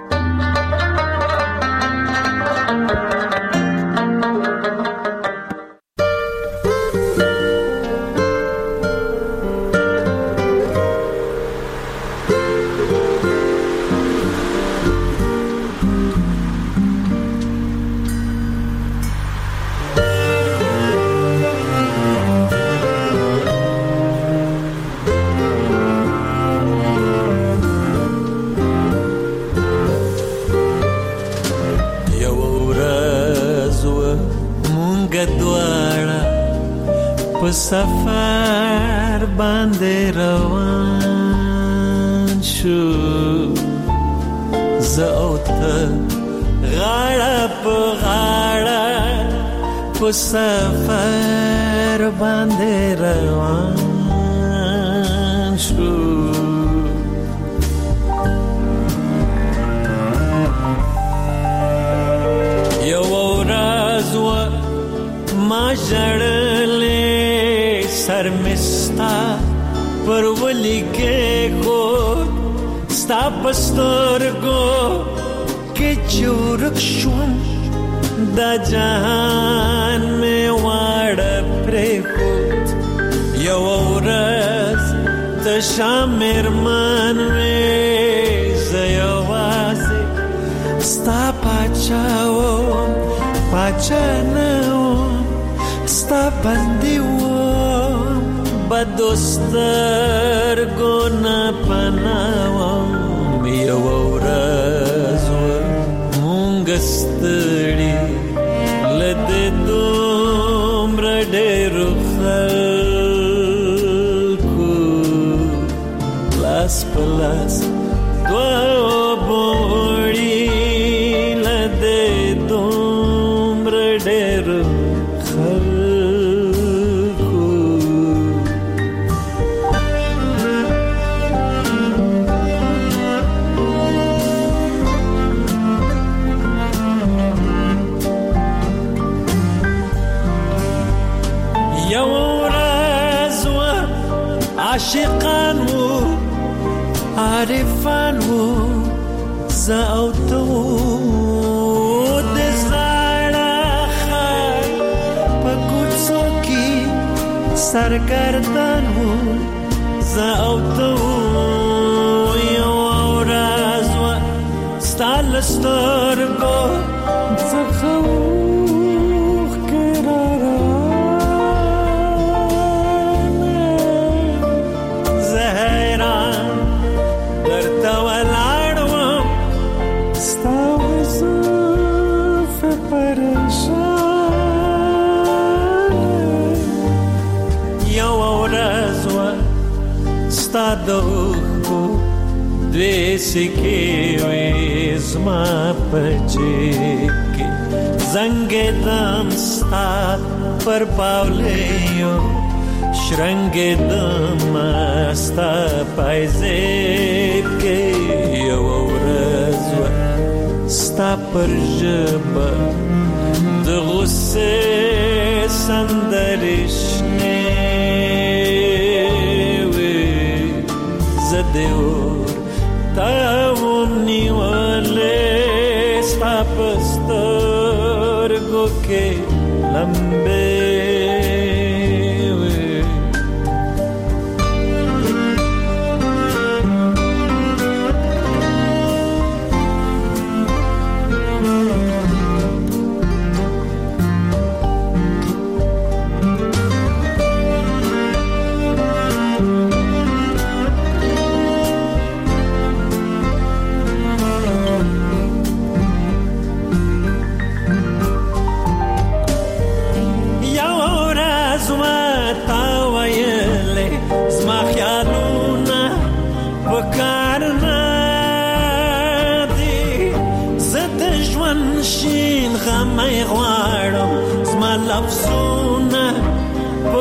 S3: سفر باندې روان شو زه او ته غاړه په غاړه په سفر باندې روان شو یو ورځ ما ژړلې سر مستا پر ولی کې کو ستا پستر کو کې چورک شوم دا جهان میں واړه پرې کو یو ورځ ته شامر من وې زیوازه ستا پچاو پچانو ستا بندي بدوستر گونا پناوام یو ورځ مونږستړي لده دومره ډېرو خلکو لاس په لاس دوه بوړي لده دومره ډېرو عاشقان وو عارفان وو زه او ته وو د زړه خای په کوڅو کې سرګردان وو زه او ته وو یو ورځ وه ستا له سترګو څخه دو دوی سکی ویزما پچکی زنگ دم ستا پر پاولیو شرنگ دم ستا پایزیب که یو ورځ ستا پر ژبه د غصې سندرې شنې وې زه دې ورته ونیولې ستا په سترګو کې